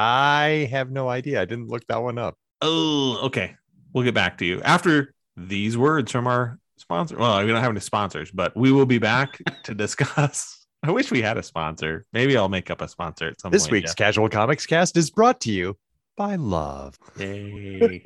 I have no idea. I didn't look that one up. Oh, okay. We'll get back to you after these words from our sponsor. Well, we don't have any sponsors, but we will be back to discuss. I wish we had a sponsor. Maybe I'll make up a sponsor at some this point. This week's Jeff. Casual Comics Cast is brought to you by Love. Yay.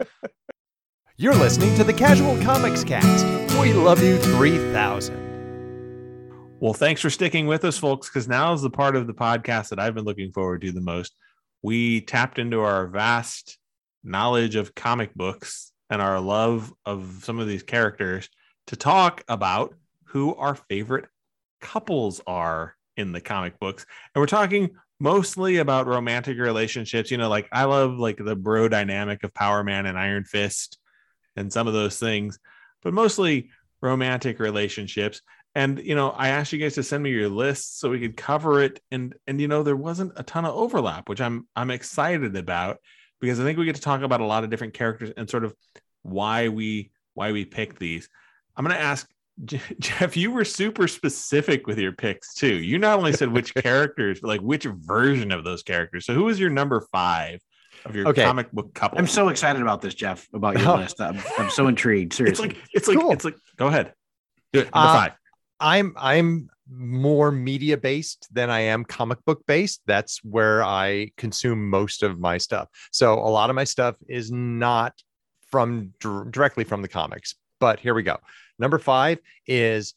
You're listening to the Casual Comics Cast. We love you three thousand. Well, thanks for sticking with us, folks, because now is the part of the podcast that I've been looking forward to the most. We tapped into our vast knowledge of comic books and our love of some of these characters to talk about who our favorite couples are in the comic books. And we're talking mostly about romantic relationships. You know, like I love like the bro dynamic of Power Man and Iron Fist and some of those things, but mostly romantic relationships. And, you know, I asked you guys to send me your list so we could cover it. And, and, you know, there wasn't a ton of overlap, which I'm, I'm excited about, because I think we get to talk about a lot of different characters and sort of why we, why we pick these. I'm going to ask Jeff, you were super specific with your picks too. You not only said which characters, but like which version of those characters. So who was your number five of your Okay. comic book couple? I'm so excited about this, Jeff, about your Oh. list. I'm, I'm so intrigued. It's Seriously. like, it's like, Cool. it's like, go ahead. Do it. Number Uh, five. I'm I'm more media based than I am comic book based. That's where I consume most of my stuff. So a lot of my stuff is not from dir- directly from the comics. But here we go. Number five is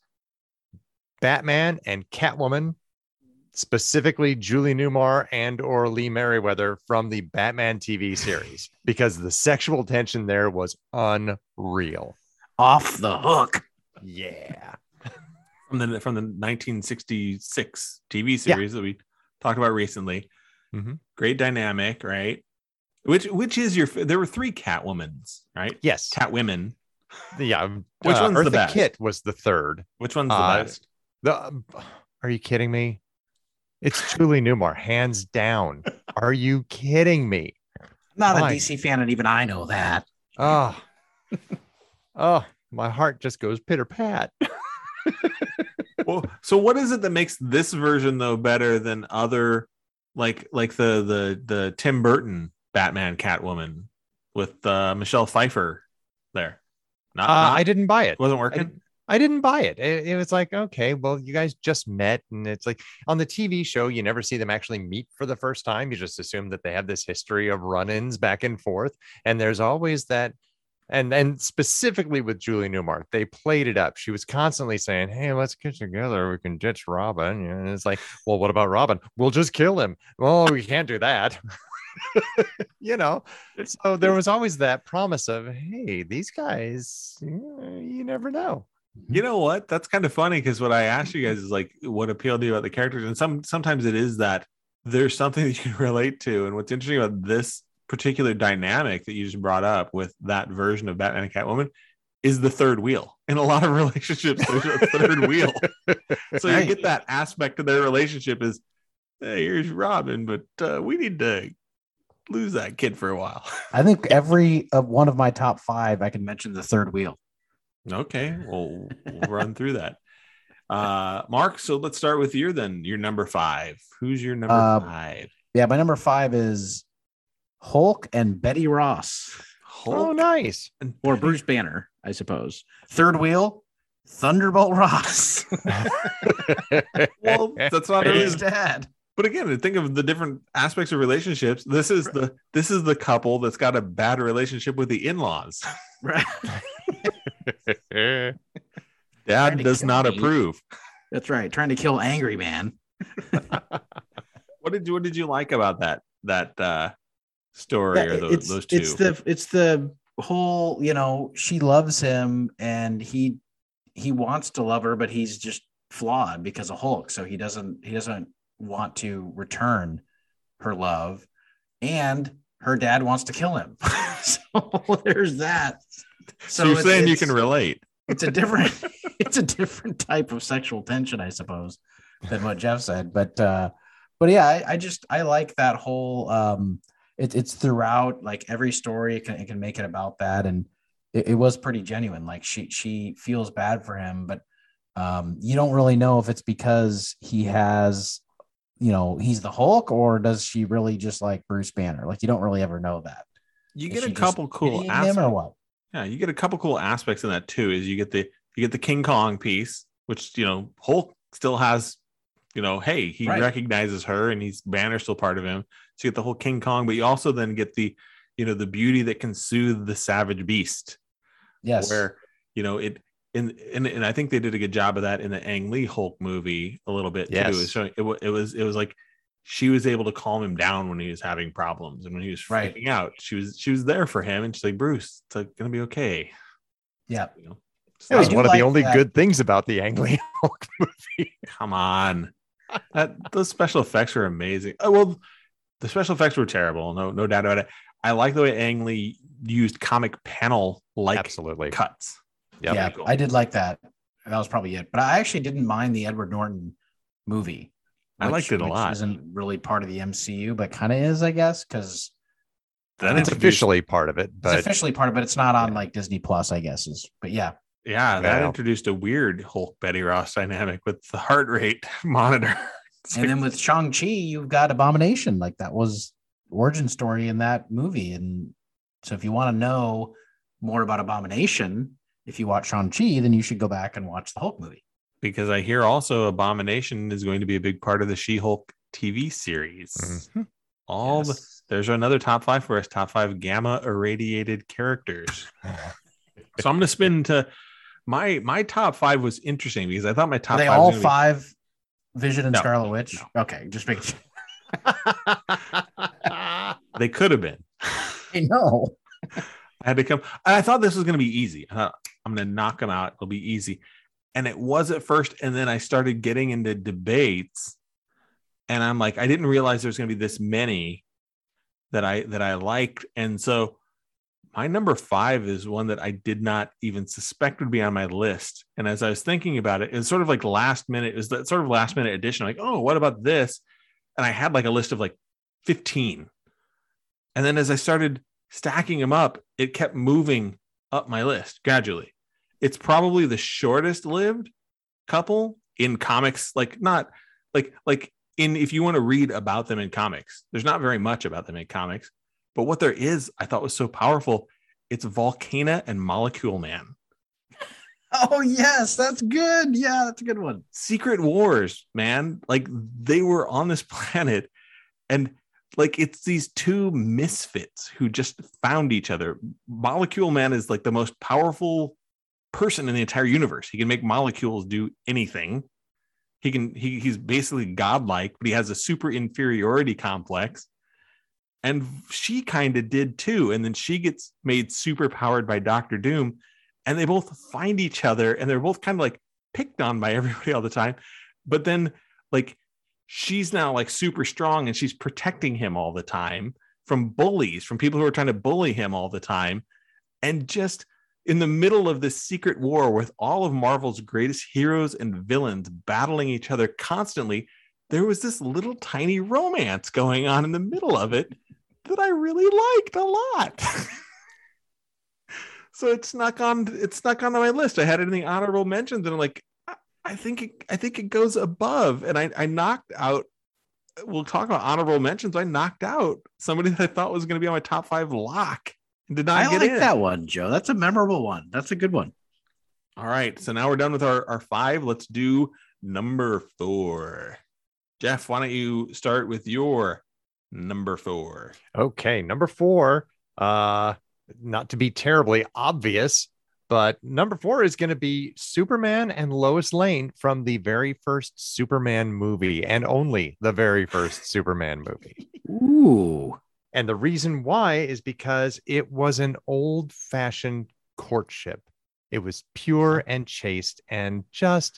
Batman and Catwoman, specifically Julie Newmar and or Lee Merriweather from the Batman T V series, because the sexual tension there was unreal. Off the hook. Yeah. From the from the nineteen sixty-six T V series that we talked about recently. Mhm. Great dynamic, right? Which which is your? There were three Catwomans, right? Yes. Catwomen. Yeah. Which uh, one's the Eartha best? Kitt was the third. Which one's the Uh, best? The Are you kidding me? It's Julie Newmar, hands down. Are you kidding me? Not My- a D C fan, and even I know that. Oh, oh, my heart just goes pitter pat. Well, so what is it that makes this version though better than other, like like the the the Tim Burton Batman Catwoman with uh, Michelle Pfeiffer there? Not, Uh, not- I didn't buy it. wasn't I, working. didn't- I didn't buy it. it. It was like, okay, well, you guys just met, and it's like on the T V show, you never see them actually meet for the first time. You just assume that they have this history of run-ins back and forth, and there's always that. And and specifically with Julie Newmar, they played it up. She was constantly saying, "Hey, let's get together. We can ditch Robin." You know, and it's like, well, what about Robin? We'll just kill him. Well, we can't do that. You know, so there was always that promise of, hey, these guys, you, know, you never know. You know what? That's kind of funny, because what I asked you guys is like what appealed to you about the characters, and some sometimes it is that there's something that you can relate to. And what's interesting about this particular dynamic that you just brought up with that version of Batman and Catwoman is the third wheel. In a lot of relationships, there's a third wheel. So you Right. get that aspect of their relationship is, hey, here's Robin, but uh, we need to lose that kid for a while. I think every uh, one of my top five, I can mention the third wheel. Okay, well, we'll run through that. Uh, Mark, so let's start with your then. Your number five. Who's your number Uh, five? Yeah, my number five is Hulk and Betty Ross, Oh, Hulk nice. and or Bruce Banner, I suppose. Third wheel, Thunderbolt Ross. Well, that's not really His dad. But again, think of the different aspects of relationships. This is the this is the couple that's got a bad relationship with the in-laws. Right. Dad Trying to does kill not me. approve. That's right. Trying to kill Angry Man. What did you what did you like about that that uh story Yeah, or those, it's, those two? it's the it's the whole, you know, she loves him and he he wants to love her, but he's just flawed because of Hulk. So he doesn't he doesn't want to return her love, and her dad wants to kill him. So there's that. so, you're it's- saying you it's- can relate. it's a different it's a different type of sexual tension, I suppose, than what Jeff said. But uh but yeah, I, I just I like that whole um it, it's throughout, like every story it can, it can make it about that, and it, it was pretty genuine. Like she she feels bad for him, but um you don't really know if it's because he has, you know, he's the Hulk, or does she really just like Bruce Banner? Like you don't really ever know that. You Is get she a just couple cool pitying him aspects. or what? Yeah, you get a couple cool aspects in that too. Is you get the you get the King Kong piece, which, you know, Hulk still has, you know, hey, he Right. recognizes her and he's Banner's still part of him. So you get the whole King Kong, but you also then get the, you know, the beauty that can soothe the savage beast. Yes. Where, you know, it and and, and I think they did a good job of that in the Ang Lee Hulk movie a little bit Yes. too. It was showing, it, wa- it was it was like she was able to calm him down when he was having problems and when he was Right. freaking out. She was she was there for him, and she's like, Bruce, it's like, gonna be okay. Yeah. You know, It was I do one of like the only that- good things about the Ang Lee Hulk movie. come on, that those special effects are amazing. Oh, well, the special effects were terrible, no no doubt about it. I like the way Ang Lee used comic panel like Absolutely. cuts. Yep. Yeah, Pretty cool. I did like that. that was probably it. But I actually didn't mind the Edward Norton movie. I which, liked it a which lot. Isn't really part of the M C U, but kind of is, I guess, because That It's introduced- officially part of it, it's but officially part of it. It's not on Yeah. like Disney Plus, I guess. Is but yeah, Yeah, that Wow. introduced a weird Hulk Betty Ross dynamic with the heart rate monitor. It's and like- then with Shang-Chi, you've got Abomination. Like that was origin story in that movie. And so if you want to know more about Abomination, if you watch Shang-Chi, then you should go back and watch the Hulk movie. because I hear also Abomination is going to be a big part of the She-Hulk T V series. Mhm. All the, Yes. there's another top five for us, top five gamma irradiated characters. So I'm going to spin to my my top five was interesting because I thought my top Are they five all was gonna be- five Vision and No. Scarlet Witch? Okay, just making sure. they could have been. I know. I had to come. And I thought this was going to be easy. I thought, I'm going to knock them out. It'll be easy. And it was at first. And then I started getting into debates. And I'm like, I didn't realize there's going to be this many that I that I liked. And so my number five is one that I did not even suspect would be on my list. And as I was thinking about it, it's sort of like last minute. It was that sort of last minute addition. Like, oh, what about this? And I had like a list of like fifteen. And then as I started stacking them up, it kept moving up my list gradually. It's probably the shortest lived couple in comics. Like not like, like in, if you want to read about them in comics, there's not very much about them in comics, but what there is, I thought was so powerful. It's Volcana and Molecule Man. Oh, yes, that's good. Yeah, that's a good one. Secret Wars, man. Like they were on this planet and like it's these two misfits who just found each other. Molecule Man is like the most powerful person in the entire universe. He can make molecules do anything. He can he he's basically godlike, but he has a super inferiority complex. And she kind of did too. And then she gets made super powered by Doctor Doom. And they both find each other and they're both kind of like picked on by everybody all the time. But then like she's now like super strong and she's protecting him all the time from bullies, from people who are trying to bully him all the time. And just in the middle of this secret war with all of Marvel's greatest heroes and villains battling each other constantly, there was this little tiny romance going on in the middle of it that I really liked a lot. So it snuck on it snuck onto my list. I had it in the honorable mentions, and I'm like, I, I think it, I think it goes above. And I, I knocked out. We'll talk about honorable mentions. I knocked out somebody that I thought was going to be on my top five lock and did not I get like in. that one, Joe. That's a memorable one. That's a good one. All right, so now we're done with our, our five. Let's do number four. Jeff, why don't you start with your number four? Okay, number four. Uh, not to be terribly obvious, but number four is going to be Superman and Lois Lane from the very first Superman movie, and only the very first Superman movie. Ooh. And the reason why is because it was an old-fashioned courtship. It was pure and chaste and just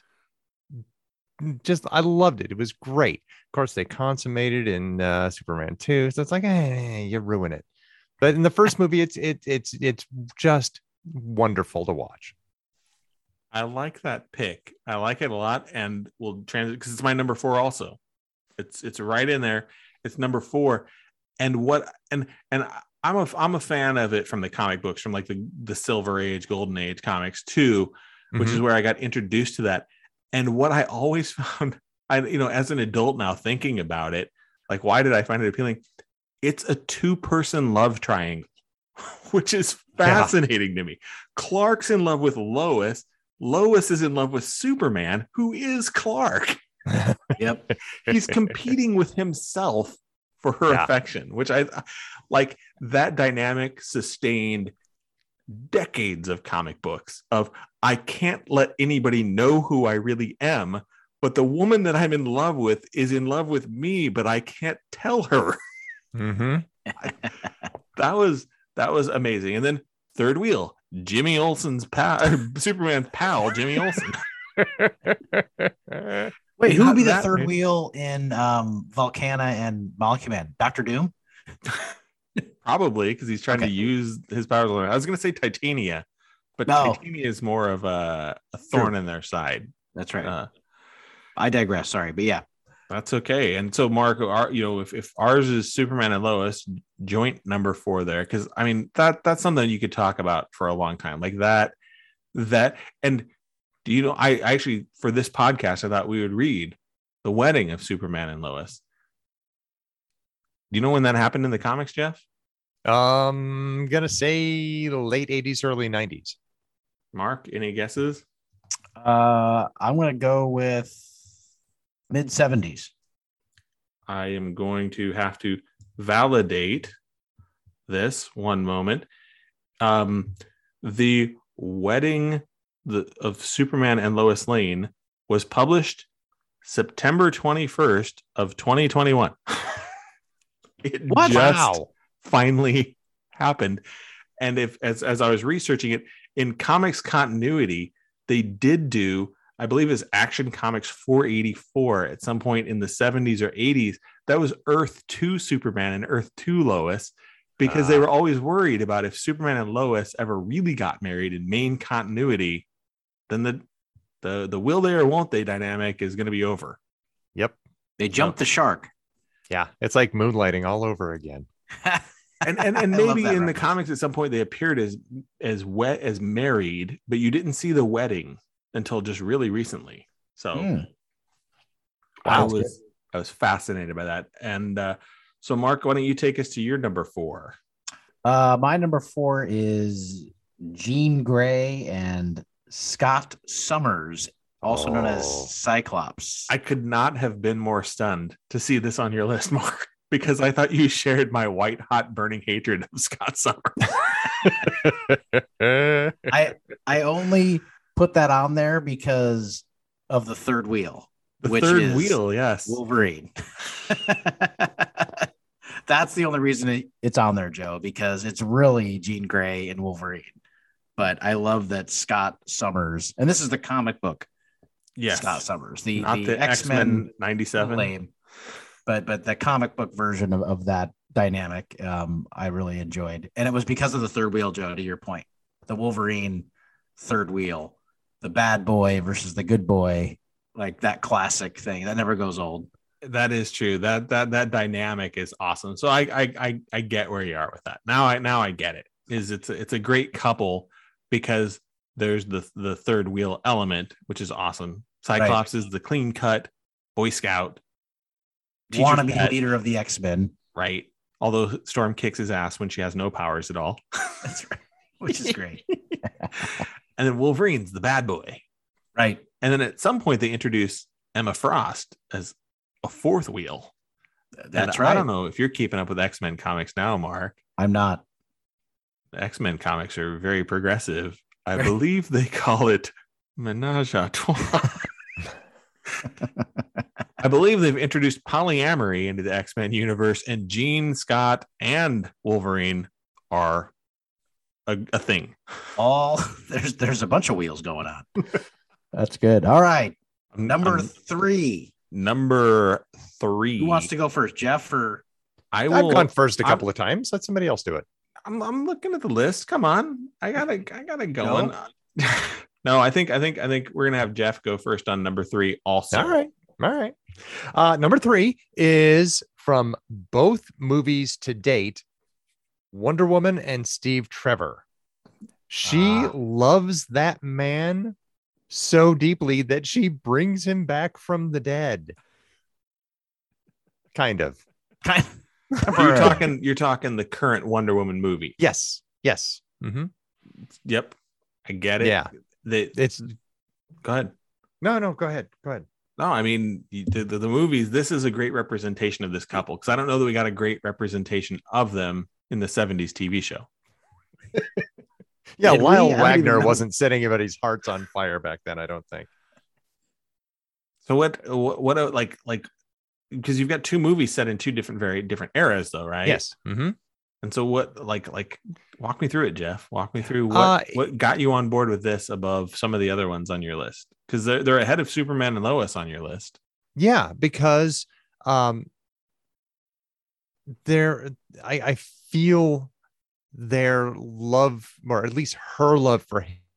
just I loved it. It was great. Of course, they consummated in uh, Superman two, so it's like, eh, you ruin it. But in the first movie, it's it, it's it's just wonderful to watch. I like that pick. I like it a lot, and we'll transit because it's my number four also. It's it's right in there. It's number four, and what and and I'm a I'm a fan of it from the comic books, from like the the Silver Age, Golden Age comics too, which Mhm. is where I got introduced to that. And what I always found, I you know, as an adult now thinking about it, like why did I find it appealing? It's a two-person love triangle, which is fascinating to me. Clark's in love with Lois. Lois is in love with Superman, who is Clark. Yep. He's competing with himself for her Yeah. affection, which I like. That dynamic sustained decades of comic books of I can't let anybody know who I really am, but the woman that I'm in love with is in love with me, but I can't tell her. Mm-hmm. That was that was amazing. And then third wheel, Jimmy Olsen's pal, Superman's pal, Jimmy Olsen. Wait, who would be the That- third wheel in um, Volcana and Molecule Man? Doctor Doom? Probably because he's trying Okay. to use his powers. I was going to say Titania, but No. Titania is more of a, a thorn True. in their side. That's right. Uh, I digress. Sorry, but yeah. That's okay. And so, Mark, our, you know, if, if ours is Superman and Lois, joint number four there, because I mean that that's something you could talk about for a long time, like that. That and do you know? I, I actually for this podcast, I thought we would read the wedding of Superman and Lois. Do you know when that happened in the comics, Jeff? Um, I'm gonna say the late eighties, early nineties. Mark, any guesses? Uh, I'm going to go with mid seventies. I am going to have to validate this one moment. Um, the wedding the, of Superman and Lois Lane was published September twenty-first of twenty twenty-one. It What? just Wow. finally happened. And if as, as I was researching it, in comics continuity, they did do, I believe it's Action Comics four eighty-four at some point in the seventies or eighties. That was Earth two Superman and Earth two Lois, because Ah. they were always worried about if Superman and Lois ever really got married in main continuity, then the the the will they or won't they dynamic is going to be over. Yep. They jumped the shark. Yeah. It's like moonlighting all over again. And and, and I love maybe that in the reference. comics at some point they appeared as as wet as married, but you didn't see the wedding until just really recently. So Mm. I Wow. was I was fascinated by that. And uh, so Mark, why don't you take us to your number four? Uh, my number four is Jean Grey and Scott Summers, also known as Oh. Cyclops. I could not have been more stunned to see this on your list, Mark, because I thought you shared my white hot burning hatred of Scott Summers. I I only put that on there because of the third wheel, The which third is wheel, yes. Wolverine. That's the only reason it- it's on there, Joe, because it's really Jean Grey and Wolverine. But I love that Scott Summers, and this is the comic book Yes. Scott Summers, the, Not the, the X-Men, X-Men ninety-seven. lame, but but the comic book version of, of that dynamic, um, I really enjoyed, and it was because of the third wheel, Joe. To your point, the Wolverine third wheel, the bad boy versus the good boy, like that classic thing that never goes old. That is true. That that that dynamic is awesome. So I I I, I get where you are with that. Now I now I get it. Is it's a, it's a great couple because there's the the third wheel element, which is awesome. Cyclops is the clean cut Boy Scout, teacher's Wannabe pet, leader of the X-Men. right? Although Storm kicks his ass when she has no powers at all. That's right, which is great. And then Wolverine's the bad boy. Right. And then at some point they introduce Emma Frost as a fourth wheel. That's And right. I don't know if you're keeping up with X-Men comics now, Mark. I'm not. The X-Men comics are very progressive. I believe they call it menage a trois. I believe they've introduced polyamory into the X-Men universe, and Jean, Scott, and Wolverine are a, a thing. All there's there's a bunch of wheels going on. That's good. All right. Number Um, three. number three. Who wants to go first, Jeff or I I've will. gone first a I'm- couple of times. Let somebody else do it. I'm, I'm looking at the list. Come on, I gotta, I gotta go. No? No, I think, I think, I think we're gonna have Jeff go first on number three. Also, All right. All right. Uh, number three is from both movies to date, Wonder Woman and Steve Trevor. She Ah. loves that man so deeply that she brings him back from the dead. Kind of. kind You're talking, you're talking the current Wonder Woman movie. Yes. Yes. hmm Yep, I get it. Yeah. The, It's go ahead. no, no. Go ahead. Go ahead. No, I mean the, the, the movies. This is a great representation of this couple because I don't know that we got a great representation of them in the seventies T V show. Yeah, Did we? Lyle I don't even Wagner know. wasn't setting anybody's hearts on fire back then, I don't think. So what, what, what like, like, because you've got two movies set in two different, very different eras, though, right? Yes. hmm And so what, like, like, walk me through it, Jeff. Walk me through what, Uh, what got you on board with this above some of the other ones on your list? Because they're they're ahead of Superman and Lois on your list. Yeah, because um there I, I feel their love, or at least her love for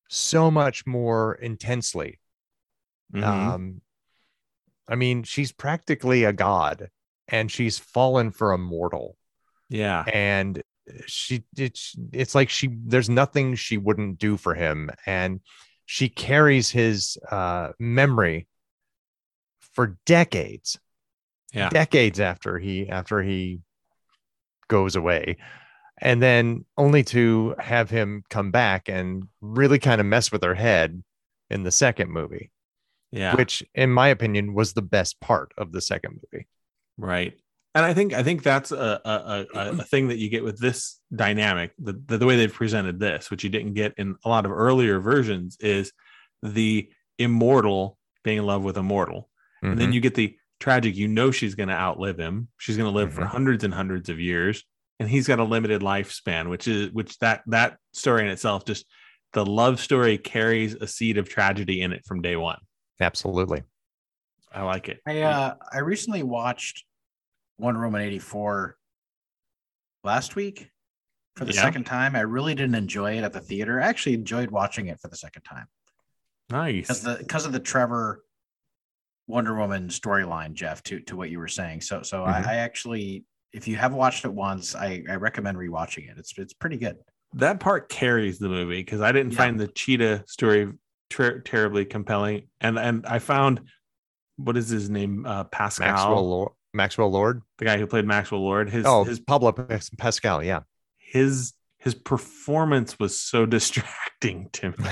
so much more intensely. Mhm. Um, I mean, she's practically a god, and she's fallen for a mortal, Yeah. and she it's it's like she there's nothing she wouldn't do for him, and she carries his uh, memory for decades, Yeah. decades after he after he goes away, and then only to have him come back and really kind of mess with her head in the second movie, Yeah. which in my opinion was the best part of the second movie. Right. And I think I think that's a a, a, a thing that you get with this dynamic, the, the the way they've presented this, which you didn't get in a lot of earlier versions, is the immortal being in love with a mortal. And then Mhm. you get the tragic, you know she's going to outlive him. She's going to live for Mhm. hundreds and hundreds of years, and he's got a limited lifespan, which is which that that story in itself, just the love story carries a seed of tragedy in it from day one. Absolutely. I like it. I uh, I recently watched Wonder Woman eighty-four last week for the Yeah. second time. I really didn't enjoy it at the theater. I actually enjoyed watching it for the second time because Nice. the because of the Trevor Wonder Woman storyline, Jeff. To to what you were saying, so so Mhm. I, I actually, if you have watched it once, I I recommend rewatching it. It's it's pretty good. That part carries the movie because I didn't Yeah. find the cheetah story ter- terribly compelling, and and I found, what is his name, uh, Pascal, Maxwell Lord, Maxwell Lord. the guy who played Maxwell Lord. His Oh, his Pablo Pas- Pascal. Yeah. his his performance was so distracting to me.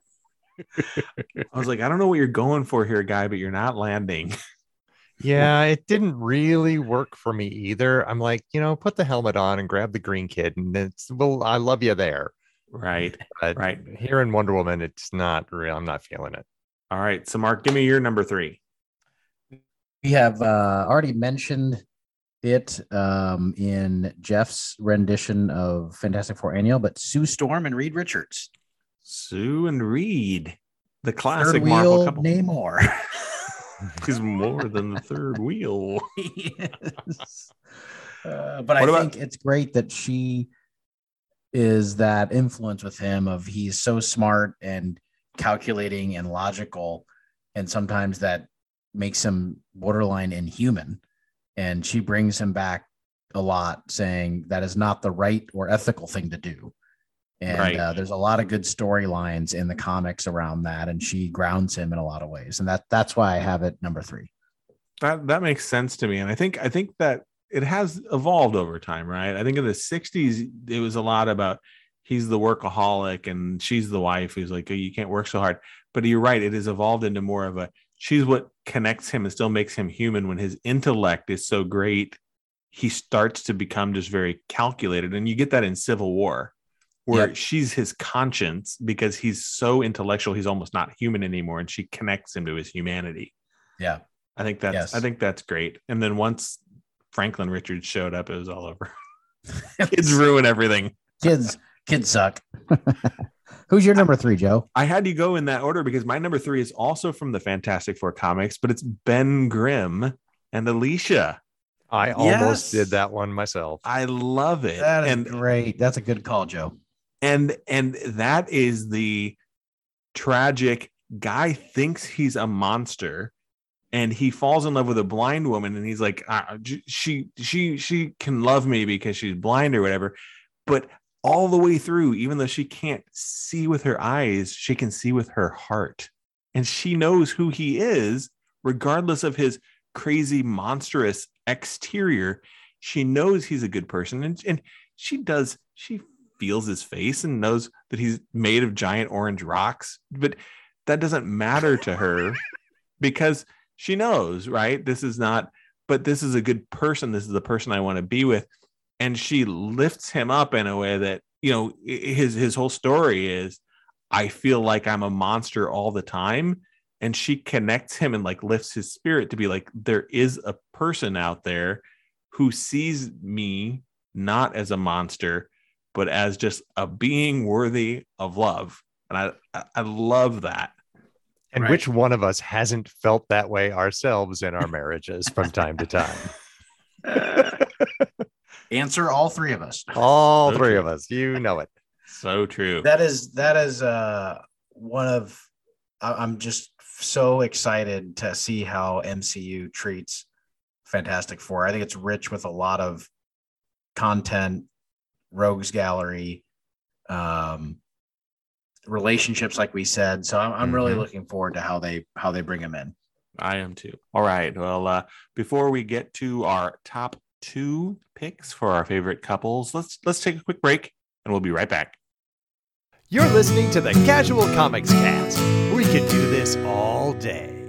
I was like, I don't know what you're going for here, guy, but you're not landing. Yeah, it didn't really work for me either. I'm like, you know, put the helmet on and grab the green kid, and it's well, I love you there. Right, But right. here in Wonder Woman, it's not real. I'm not feeling it. All right. So, Mark, give me your number three. We have uh, already mentioned it um, in Jeff's rendition of Fantastic Four Annual, but Sue Storm and Reed Richards. Sue and Reed, the Third classic Marvel wheel couple. Namor. He's more than the third wheel. Yes. Uh, but What I about- think it's great that she is that influence with him of he's so smart and calculating and logical, and sometimes that makes him borderline inhuman, and she brings him back a lot, saying that is not the right or ethical thing to do. And Right. uh, there's a lot of good storylines in the comics around that, and she grounds him in a lot of ways, and that that's why I have it number three. That that makes sense to me, and I think I think that it has evolved over time, right? I think in the sixties it was a lot about he's the workaholic and she's the wife who's like, oh, you can't work so hard. But you're right, it has evolved into more of a she's what connects him and still makes him human. When his intellect is so great, he starts to become just very calculated, and you get that in Civil War, where Yep. she's his conscience because he's so intellectual, he's almost not human anymore, and she connects him to his humanity. Yeah. I think that's Yes. I think that's great. And then once Franklin Richards showed up, it was all over. Kids ruin everything. Kids, kids suck. Who's your number three, Joe? I had to go in that order because my number three is also from the Fantastic Four comics, but it's Ben Grimm and Alicia. I almost Yes. did that one myself. I love it. That is and great. That's a good call, Joe. and and that is the tragic guy thinks he's a monster, and he falls in love with a blind woman, and he's like, uh, she she she can love me because she's blind or whatever. But all the way through, even though she can't see with her eyes, she can see with her heart, and she knows who he is, regardless of his crazy monstrous exterior. She knows he's a good person, and, and she does she feels his face and knows that he's made of giant orange rocks, but that doesn't matter to her because she knows, right? This is not, but this is a good person. This is the person I want to be with. And she lifts him up in a way that, you know, his his whole story is, I feel like I'm a monster all the time. And she connects him and like lifts his spirit to be like, there is a person out there who sees me not as a monster, but as just a being worthy of love. And I, I, I love that. And Right. which one of us hasn't felt that way ourselves in our marriages from time to time? Answer all three of us. All So three true. of us, you know it. So true. That is that is uh one of I- I'm just so excited to see how M C U treats Fantastic Four. I think it's rich with a lot of content, rogues gallery, um, relationships, like we said. So I'm, I'm really Mhm. looking forward to how they how they bring him in. I am too. All right. Well, uh, before we get to our top two picks for our favorite couples, let's let's take a quick break, and we'll be right back. You're listening to the Casual Comics Cast. We could do this all day.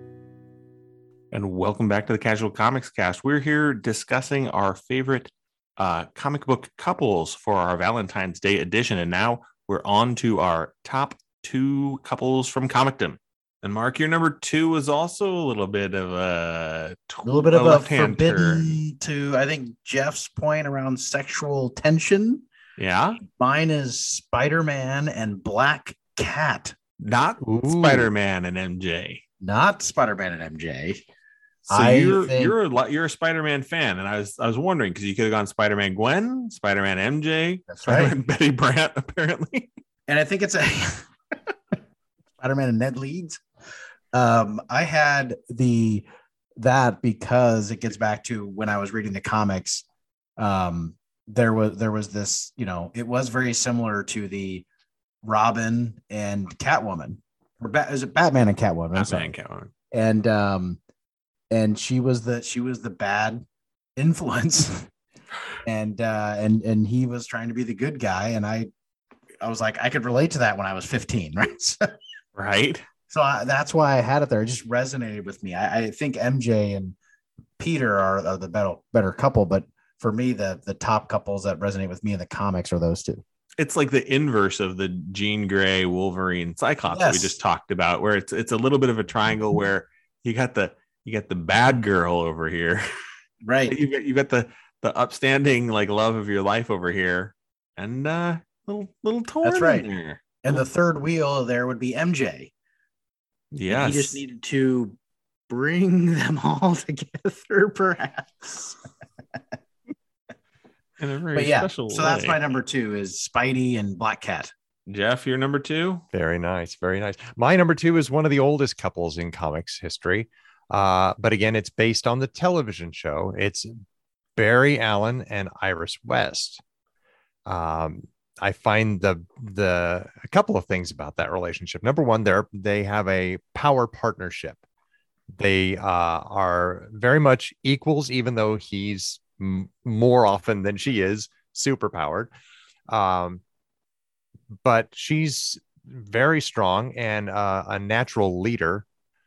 And welcome back to the Casual Comics Cast. We're here discussing our favorite uh, comic book couples for our Valentine's Day edition, and now we're on to our top two couples from Comicdom. And Mark, your number two was also a little bit of a, A little bit of a left-hand turn. forbidden to, I think, Jeff's point around sexual tension. Yeah, Mine is Spider-Man and Black Cat, not Ooh. Spider-Man and M J. not Spider-Man and M J. So I you're think- you're a lot- you're a Spider-Man fan, and I was I was wondering because you could have gone Spider-Man Gwen, Spider-Man M J, That's Spider-Man right. Betty Brant, apparently. And I think it's a Spider-Man and Ned Leeds. Um, I had the that because it gets back to when I was reading the comics. Um, there was there was this, you know, it was very similar to the Robin and Catwoman, or ba- is it Batman and Catwoman? I'm sorry. Batman, Catwoman. And um, and she was the she was the bad influence, and uh, and and he was trying to be the good guy, and I I was like I could relate to that when I was fifteen, right? So, Right? so I, that's why I had it there. It just resonated with me. I, I think M J and Peter are, are the better better couple, but for me, the the top couples that resonate with me in the comics are those two. It's like the inverse of the Jean Grey, Wolverine, Cyclops that we Yes. just talked about, where it's it's a little bit of a triangle where you got the you got the bad girl over here, Right. you got you got the the upstanding like love of your life over here, and uh little little torn That's right. in there. And the third wheel there would be M J. Yes. He just needed to bring them all together, perhaps. in a very But yeah, special so that's way. my number two is Spidey and Black Cat. Jeff, your number two. Very nice. Very nice. My number two is one of the oldest couples in comics history. Uh, but again, it's based on the television show. It's Barry Allen and Iris West. Um, I find the the a couple of things about that relationship. Number one, they're they have a power partnership. They uh, are very much equals, even though he's m- more often than she is super powered. Um, but she's very strong and uh, a natural leader,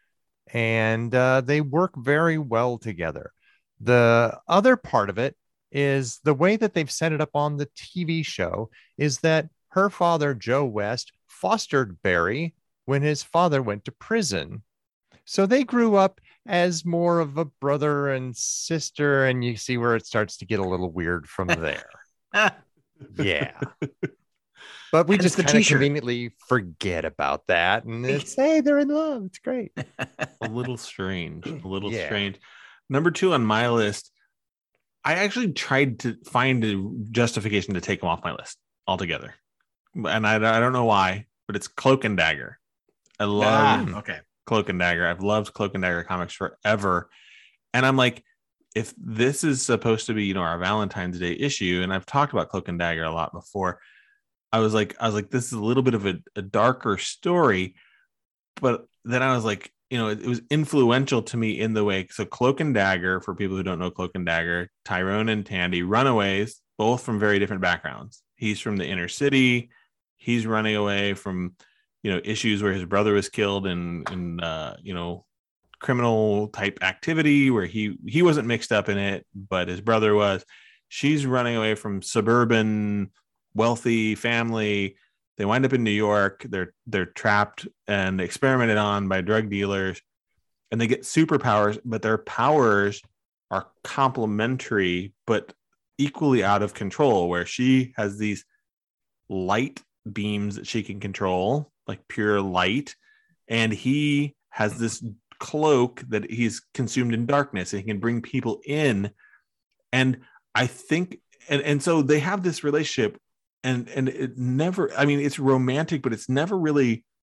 and uh, they work very well together. The other part of it is the way that they've set it up on the T V show is that her father, Joe West, fostered Barry when his father went to prison. So they grew up as more of a brother and sister, and you see where it starts to get a little weird from there. Yeah. But we Hence just the kind of t-shirt. conveniently forget about that. And it's, hey, they're in love. It's great. A little strange. A little Yeah. strange. Number two on my list, I actually tried to find a justification to take them off my list altogether. And I, I don't know why, but it's Cloak and Dagger. I love Ah, okay. Cloak and Dagger. I've loved Cloak and Dagger comics forever. And I'm like, if this is supposed to be, you know, our Valentine's Day issue, and I've talked about Cloak and Dagger a lot before, I was like, I was like, this is a little bit of a, a darker story. But then I was like, you know, it, it was influential to me in the way. So Cloak and Dagger, for people who don't know Cloak and Dagger, Tyrone and Tandy, runaways, both from very different backgrounds. He's from the inner city. He's running away from, you know, issues where his brother was killed in, in uh, you know, criminal type activity where he, he wasn't mixed up in it, but his brother was. She's running away from suburban, wealthy family. They wind up in New York. They're they're trapped and experimented on by drug dealers, and they get superpowers, but their powers are complementary but equally out of control, where she has these light beams that she can control, like pure light, and he has this cloak that he's consumed in darkness, and he can bring people in. And I think and, and so they have this relationship. And and it never, I mean, it's romantic, but it's never really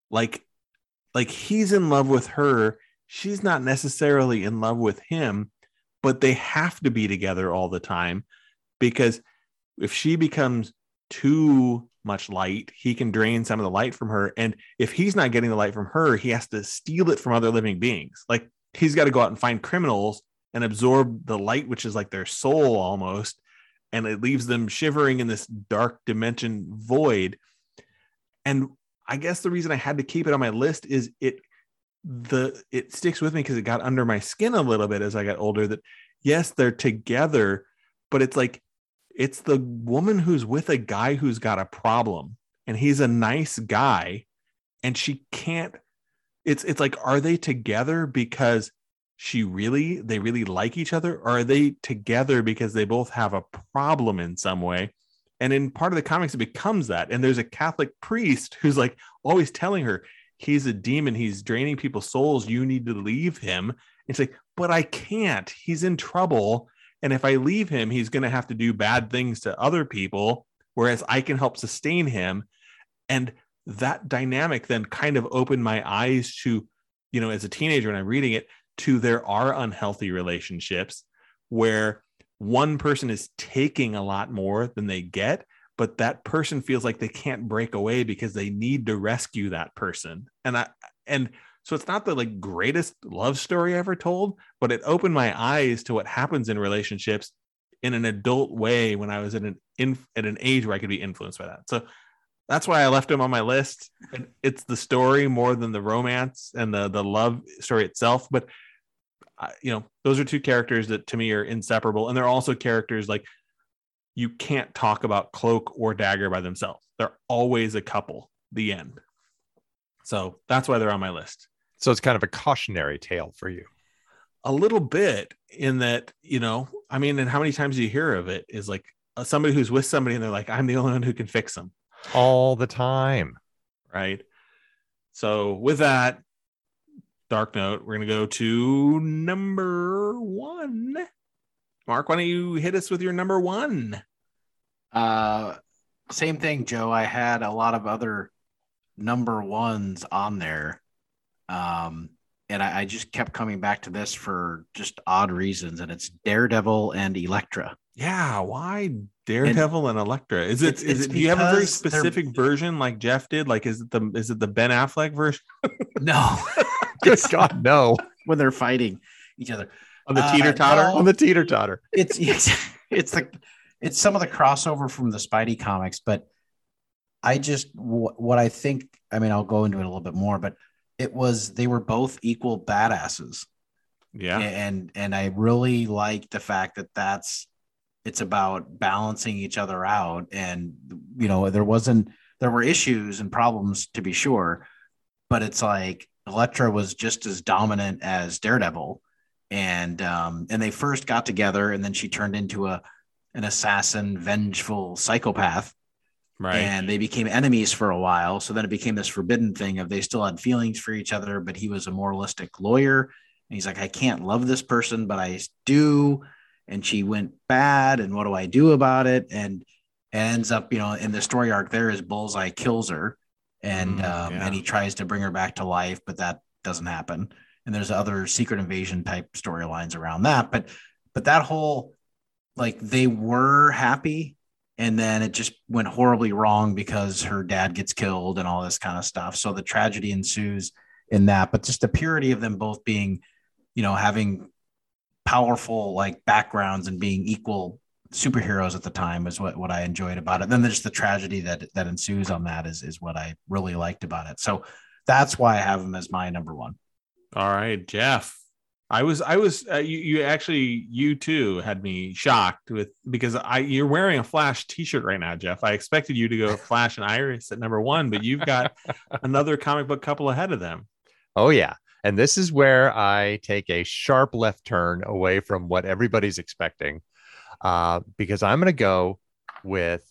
like like he's in love with her. She's not necessarily in love with him, but they have to be together all the time, because if she becomes too much light, he can drain some of the light from her. And if he's not getting the light from her, he has to steal it from other living beings. Like he's got to go out and find criminals and absorb the light, which is like their soul almost. And it leaves them shivering in this dark dimension void. And I guess the reason I had to keep it on my list is it, the, it sticks with me because it got under my skin a little bit as I got older, that yes, they're together, but it's like, it's the woman who's with a guy who's got a problem, and he's a nice guy, and she can't, it's, it's like, are they together because she really, they really like each other? Or are they together because they both have a problem in some way? And in part of the comics, it becomes that. And there's a Catholic priest who's like always telling her, he's a demon. He's draining people's souls. You need to leave him. It's like, but I can't, he's in trouble. And if I leave him, he's going to have to do bad things to other people, whereas I can help sustain him. And that dynamic then kind of opened my eyes to, you know, as a teenager when I'm reading it, to there are unhealthy relationships where one person is taking a lot more than they get, but that person feels like they can't break away because they need to rescue that person. And I, and so it's not the like greatest love story ever told, but it opened my eyes to what happens in relationships in an adult way when I was at an in, at an age where I could be influenced by that. So that's why I left him on my list. And it's the story more than the romance and the the love story itself. But uh, you know, those are two characters that to me are inseparable, and they're also characters like you can't talk about Cloak or Dagger by themselves. They're always a couple. The end. So that's why they're on my list. So it's kind of a cautionary tale for you. A little bit, in that, you know, I mean, and how many times do you hear of it is like uh, somebody who's with somebody and they're like, I'm the only one who can fix them. All the time. Right. So with that, Dark Note, we're going to go to number one. Mark, why don't you hit us with your number one? Uh, same thing, Joe. I had a lot of other number ones on there. Um, and I, I just kept coming back to this for just odd reasons. And it's Daredevil and Elektra. Yeah. Why Daredevil and, and Elektra? Is it, it's, is it's it, do you have a very specific version like Jeff did? Like, is it the, is it the Ben Affleck version? No. Good God, no. When they're fighting each other. On the teeter totter? Uh, no, on the teeter totter. It's, it's, it's the, it's some of the crossover from the Spidey comics, but I just, what, what I think, I mean, I'll go into it a little bit more, but it was, they were both equal badasses. Yeah. And, and I really like the fact that that's, it's about balancing each other out. And, you know, there wasn't, there were issues and problems to be sure, but it's like Elektra was just as dominant as Daredevil. And, um, and they first got together, and then she turned into a, an assassin, vengeful psychopath. Right. And they became enemies for a while. So then it became this forbidden thing of they still had feelings for each other, but he was a moralistic lawyer. And he's like, I can't love this person, but I do. And she went bad. And what do I do about it? And it ends up, you know, in the story arc there is Bullseye kills her, and, Mm, um, yeah. and he tries to bring her back to life, but that doesn't happen. And there's other Secret Invasion type storylines around that. But, but that whole, like, they were happy, and then it just went horribly wrong because her dad gets killed and all this kind of stuff. So the tragedy ensues in that, but just the purity of them both being, you know, having powerful like backgrounds and being equal superheroes at the time is what, what I enjoyed about it. Then there's the tragedy that, that ensues on that is, is what I really liked about it. So that's why I have them as my number one. All right, Jeff. I was, I was, uh, you, you actually, you too had me shocked with, because I, you're wearing a Flash t-shirt right now, Jeff. I expected you to go Flash and Iris at number one, but you've got another comic book couple ahead of them. Oh, yeah. And this is where I take a sharp left turn away from what everybody's expecting, uh, because I'm going to go with,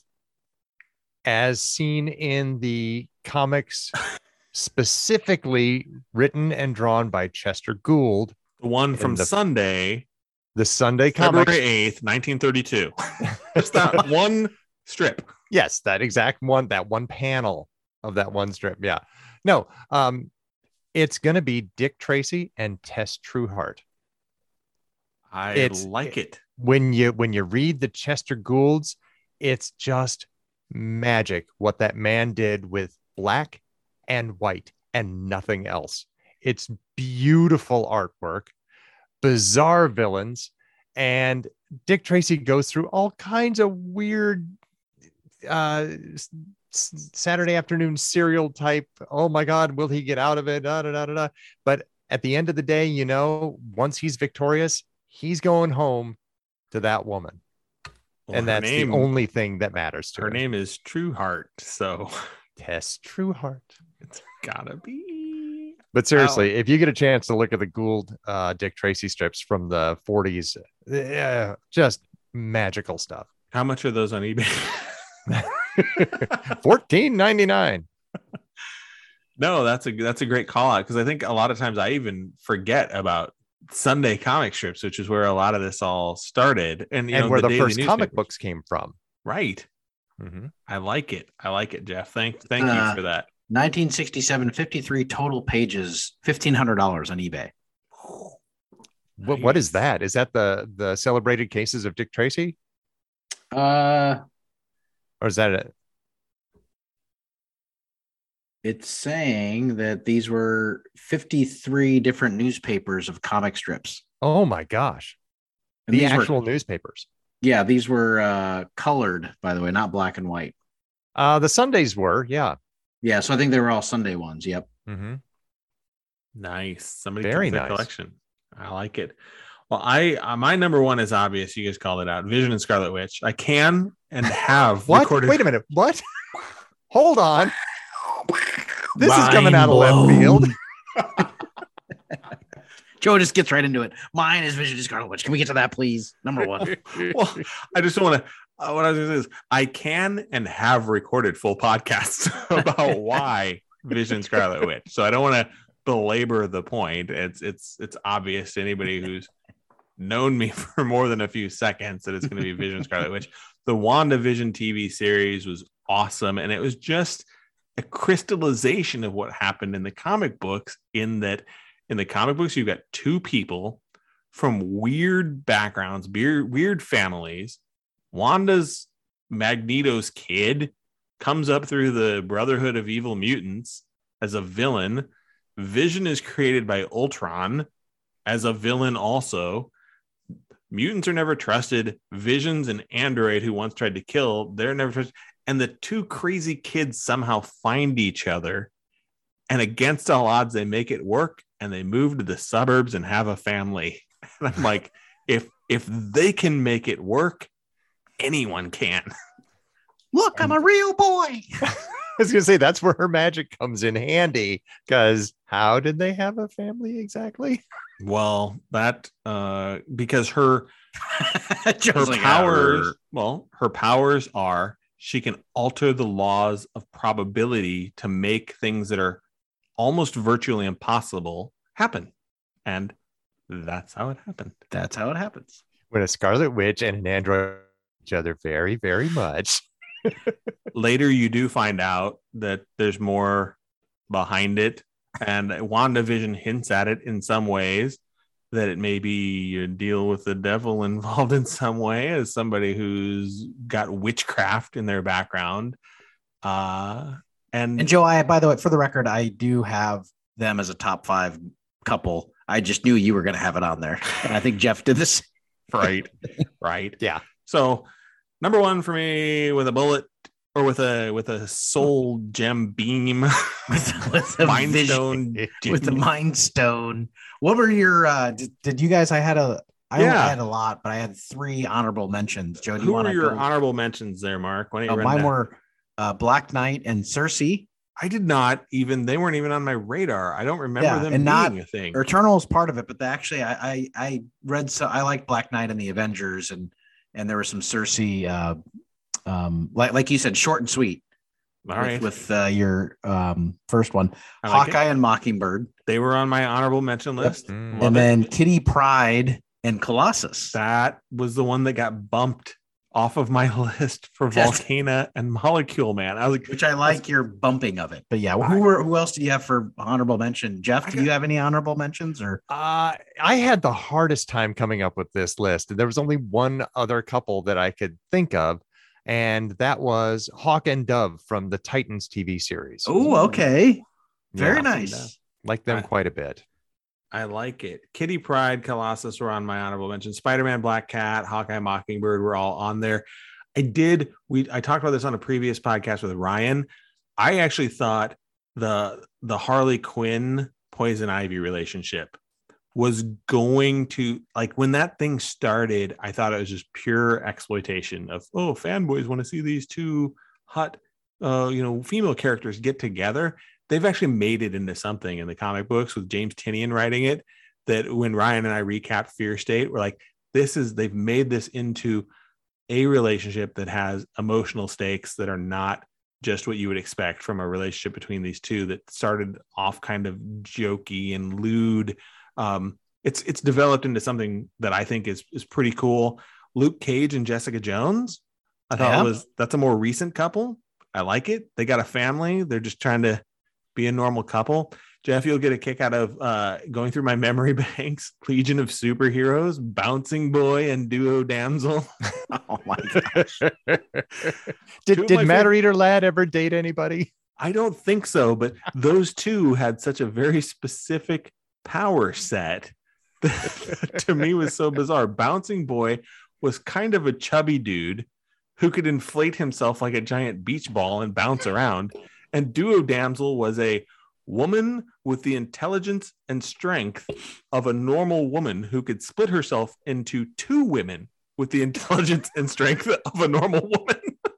as seen in the comics, specifically written and drawn by Chester Gould, The one from the, Sunday, the Sunday comics, February eighth, nineteen thirty-two. Just that one strip. Yes, that exact one, that one panel of that one strip. Yeah. No, um, it's going to be Dick Tracy and Tess Trueheart. I It's- like it. When you when you read the Chester Goulds, it's just magic what that man did with black and white and nothing else. It's beautiful artwork, bizarre villains, and Dick Tracy goes through all kinds of weird uh s- s- Saturday afternoon serial type. Oh my God, will he get out of it? Da, da, da, da, da. But at the end of the day, you know, once he's victorious, he's going home to that woman. Well, and her that's name, the only thing that matters to her him. name is Trueheart, so Tess Trueheart. it's gotta be. But seriously, if you get a chance to look at the Gould uh, Dick Tracy strips from the forties, yeah, just magical stuff. How much are those on eBay? fourteen ninety-nine. No, that's a that's a great call out, because I think a lot of times I even forget about Sunday comic strips, which is where a lot of this all started, and you And know, where the, daily first comic newspapers. books came from. Right. Mhm. I like it. I like it, Jeff. Thank thank Uh, you for that. nineteen sixty-seven, fifty-three total pages, fifteen hundred dollars on eBay. What, what is Nice. that? Is that the the celebrated cases of Dick Tracy? Uh, Or is that it? it's saying that these were fifty-three different newspapers of comic strips. Oh my gosh. And The these actual were, newspapers. yeah, these were uh, colored, by the way, not black and white. Uh, the Sundays were, yeah. Yeah, so I think they were all Sunday ones. Yep. Mm-hmm. Nice. Somebody Very kept the nice. collection. I like it. Well, I uh, my number one is obvious. You guys called it out. Vision and Scarlet Witch. I can and have What? recorded. Wait a minute. What? Hold on. This is Mind coming out of left blown. field. Joe just gets right into it. Mine is Vision and Scarlet Witch. Can we get to that, please? Number one. Well, I just want to. Uh, what I was going to say is, I can and have recorded full podcasts about why Vision and Scarlet Witch. So I don't want to belabor the point. It's it's it's obvious to anybody who's known me for more than a few seconds that it's going to be Vision and Scarlet Witch. The WandaVision T V series was awesome, and it was just a crystallization of what happened in the comic books. In that, in the comic books, you've got two people from weird backgrounds, weird, weird families. Wanda's Magneto's kid comes up through the Brotherhood of Evil Mutants as a villain. Vision is created by Ultron as a villain also. Mutants are never trusted. Vision's an android who once tried to kill. They're never trusted. And the two crazy kids somehow find each other. And against all odds, they make it work. And they move to the suburbs and have a family. And I'm like, if if they can make it work, anyone can. Look, I'm a real boy. I was going to say that's where her magic comes in handy, because how did they have a family exactly? Well, that uh because her her Joe's like, powers, "Arr." well, her powers are she can alter the laws of probability to make things that are almost virtually impossible happen. And that's how it happened. That's how it happens. When a Scarlet Witch and an android each other very, very much. Later, you do find out that there's more behind it. And WandaVision hints at it in some ways, that it may be a deal with the devil involved in some way, as somebody who's got witchcraft in their background. Uh, and, And Joe, I, by the way, for the record, I do have them as a top five couple. I just knew you were going to have it on there. And I think Jeff did this. right, right. Yeah. So number one for me, with a bullet or with a with a soul gem beam, with, with the mind vision- stone, with the Mind Stone. What were your? Uh, did, did you guys? I had a. I, Yeah. I had a lot, but I had three honorable mentions. Joe, do you Who want are to your go? honorable mentions there, Mark? Why don't you Uh, run mine down? were uh, Black Knight and Cersei. I did not even. They weren't even on my radar. I don't remember Yeah, them and not- being a thing. Eternal is part of it, but the, actually, I, I I read so I like Black Knight and the Avengers, and and there was some Cersei, uh, um, like like you said, short and sweet. All with, right, with uh, your um, first one, I like Hawkeye it. and Mockingbird, They were on my honorable mention list. Mm. Love and it. then Kitty Pryde and Colossus. That was the one that got bumped off of my list for Volcana and Molecule Man. I was like, which I like your bumping of it. But yeah, who were who else do you have for honorable mention? Jeff, do you have any honorable mentions? Or uh, I had the hardest time coming up with this list. There was only one other couple that I could think of, and that was Hawk and Dove from the Titans T V series. Oh, okay. Very Yeah, nice. like them I- quite a bit. I like it. Kitty Pryde, Colossus were on my honorable mention. Spider-Man, Black Cat, Hawkeye, Mockingbird were all on there. I did. We I talked about this on a previous podcast with Ryan. I actually thought the the Harley Quinn Poison Ivy relationship was going to, like, when that thing started, I thought it was just pure exploitation of, oh, fanboys want to see these two hot, uh, you know, female characters get together. They've actually made it into something in the comic books with James Tynion writing it, that when Ryan and I recapped Fear State, we're like, this is, they've made this into a relationship that has emotional stakes that are not just what you would expect from a relationship between these two that started off kind of jokey and lewd. Um, it's, it's developed into something that I think is, is pretty cool. Luke Cage and Jessica Jones, I thought Yeah. was, that's a more recent couple. I like it. They got a family. They're just trying to be a normal couple. Jeff, you'll get a kick out of uh, going through my memory banks. Legion of Superheroes, Bouncing Boy and Duo Damsel. Oh my gosh. did Two of did my Matter favorite- Eater Lad ever date anybody? I don't think so, but those two had such a very specific power set that to me was so bizarre. Bouncing Boy was kind of a chubby dude who could inflate himself like a giant beach ball and bounce around. And Duo Damsel was a woman with the intelligence and strength of a normal woman who could split herself into two women with the intelligence and strength of a normal woman.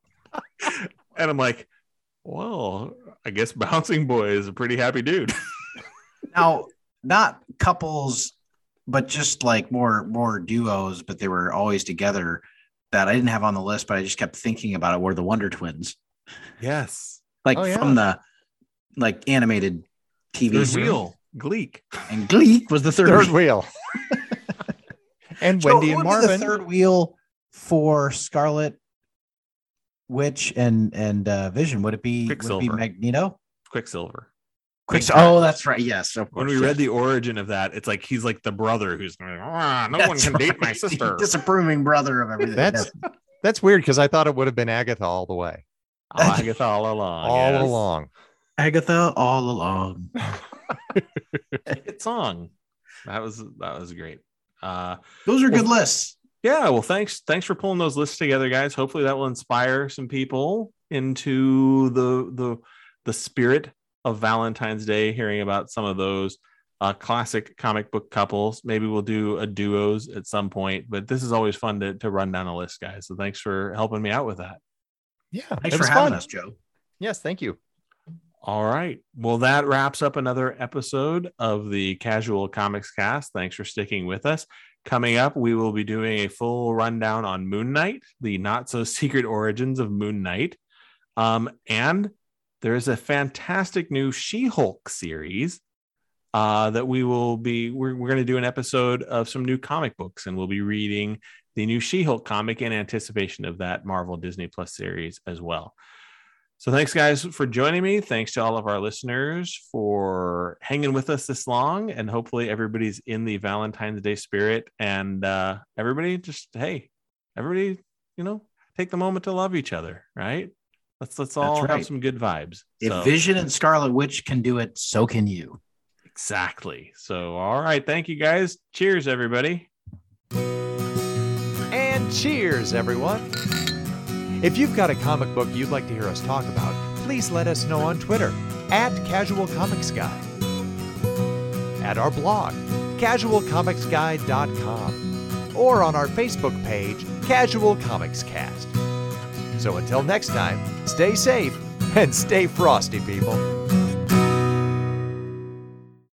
And I'm like, well, I guess Bouncing Boy is a pretty happy dude. Now, not couples, but just like more more duos, but they were always together that I didn't have on the list, but I just kept thinking about it, were the Wonder Twins. Yes. Like Oh, yeah. from the like animated T V Third series. wheel, Gleek. And Gleek was the third, Third wheel. wheel. And So Wendy who and would be Marvin. The third wheel for Scarlet Witch and and uh, Vision. Would it be would it be Quicksilver. Magneto? Quicksilver. Quicksilver. Oh, that's right. Yes. Of When course, we yes. read the origin of that, it's like he's like the brother who's ah, no one That's can date right. my sister. Disapproving brother of everything. That's that's weird because I thought it would have been Agatha all the way. Oh, Agatha all along. all yes. along. Agatha all along. Hit song. That was that was great. Uh Those are good Well, lists. yeah, well, thanks thanks for pulling those lists together, guys. Hopefully that will inspire some people into the the the spirit of Valentine's Day, hearing about some of those uh classic comic book couples. Maybe we'll do a duos at some point, but this is always fun to, to run down a list, guys. So thanks for helping me out with that. Yeah. Thanks it for was having fun. us, Joe. Yes, thank you. All right. Well, that wraps up another episode of the Casual Comics Cast. Thanks for sticking with us. Coming up, we will be doing a full rundown on Moon Knight, the not so secret origins of Moon Knight. Um, and there is a fantastic new She-Hulk series uh, that we will be, we're, we're going to do an episode of some new comic books, and we'll be reading the new She-Hulk comic in anticipation of that Marvel Disney Plus series as well. So thanks, guys, for joining me. Thanks to all of our listeners for hanging with us this long. And hopefully everybody's in the Valentine's Day spirit. And uh, everybody just, hey, everybody, you know, take the moment to love each other, right? Let's let's all That's have right. some good vibes. If So- Vision and Scarlet Witch can do it, so can you. Exactly. So, all right. Thank you, guys. Cheers, everybody. And cheers, everyone. If you've got a comic book you'd like to hear us talk about, please let us know on Twitter at Casual Comics Guy, at our blog, casual comics guy dot com, or on our Facebook page, Casual Comics Cast. So until next time, stay safe and stay frosty, people.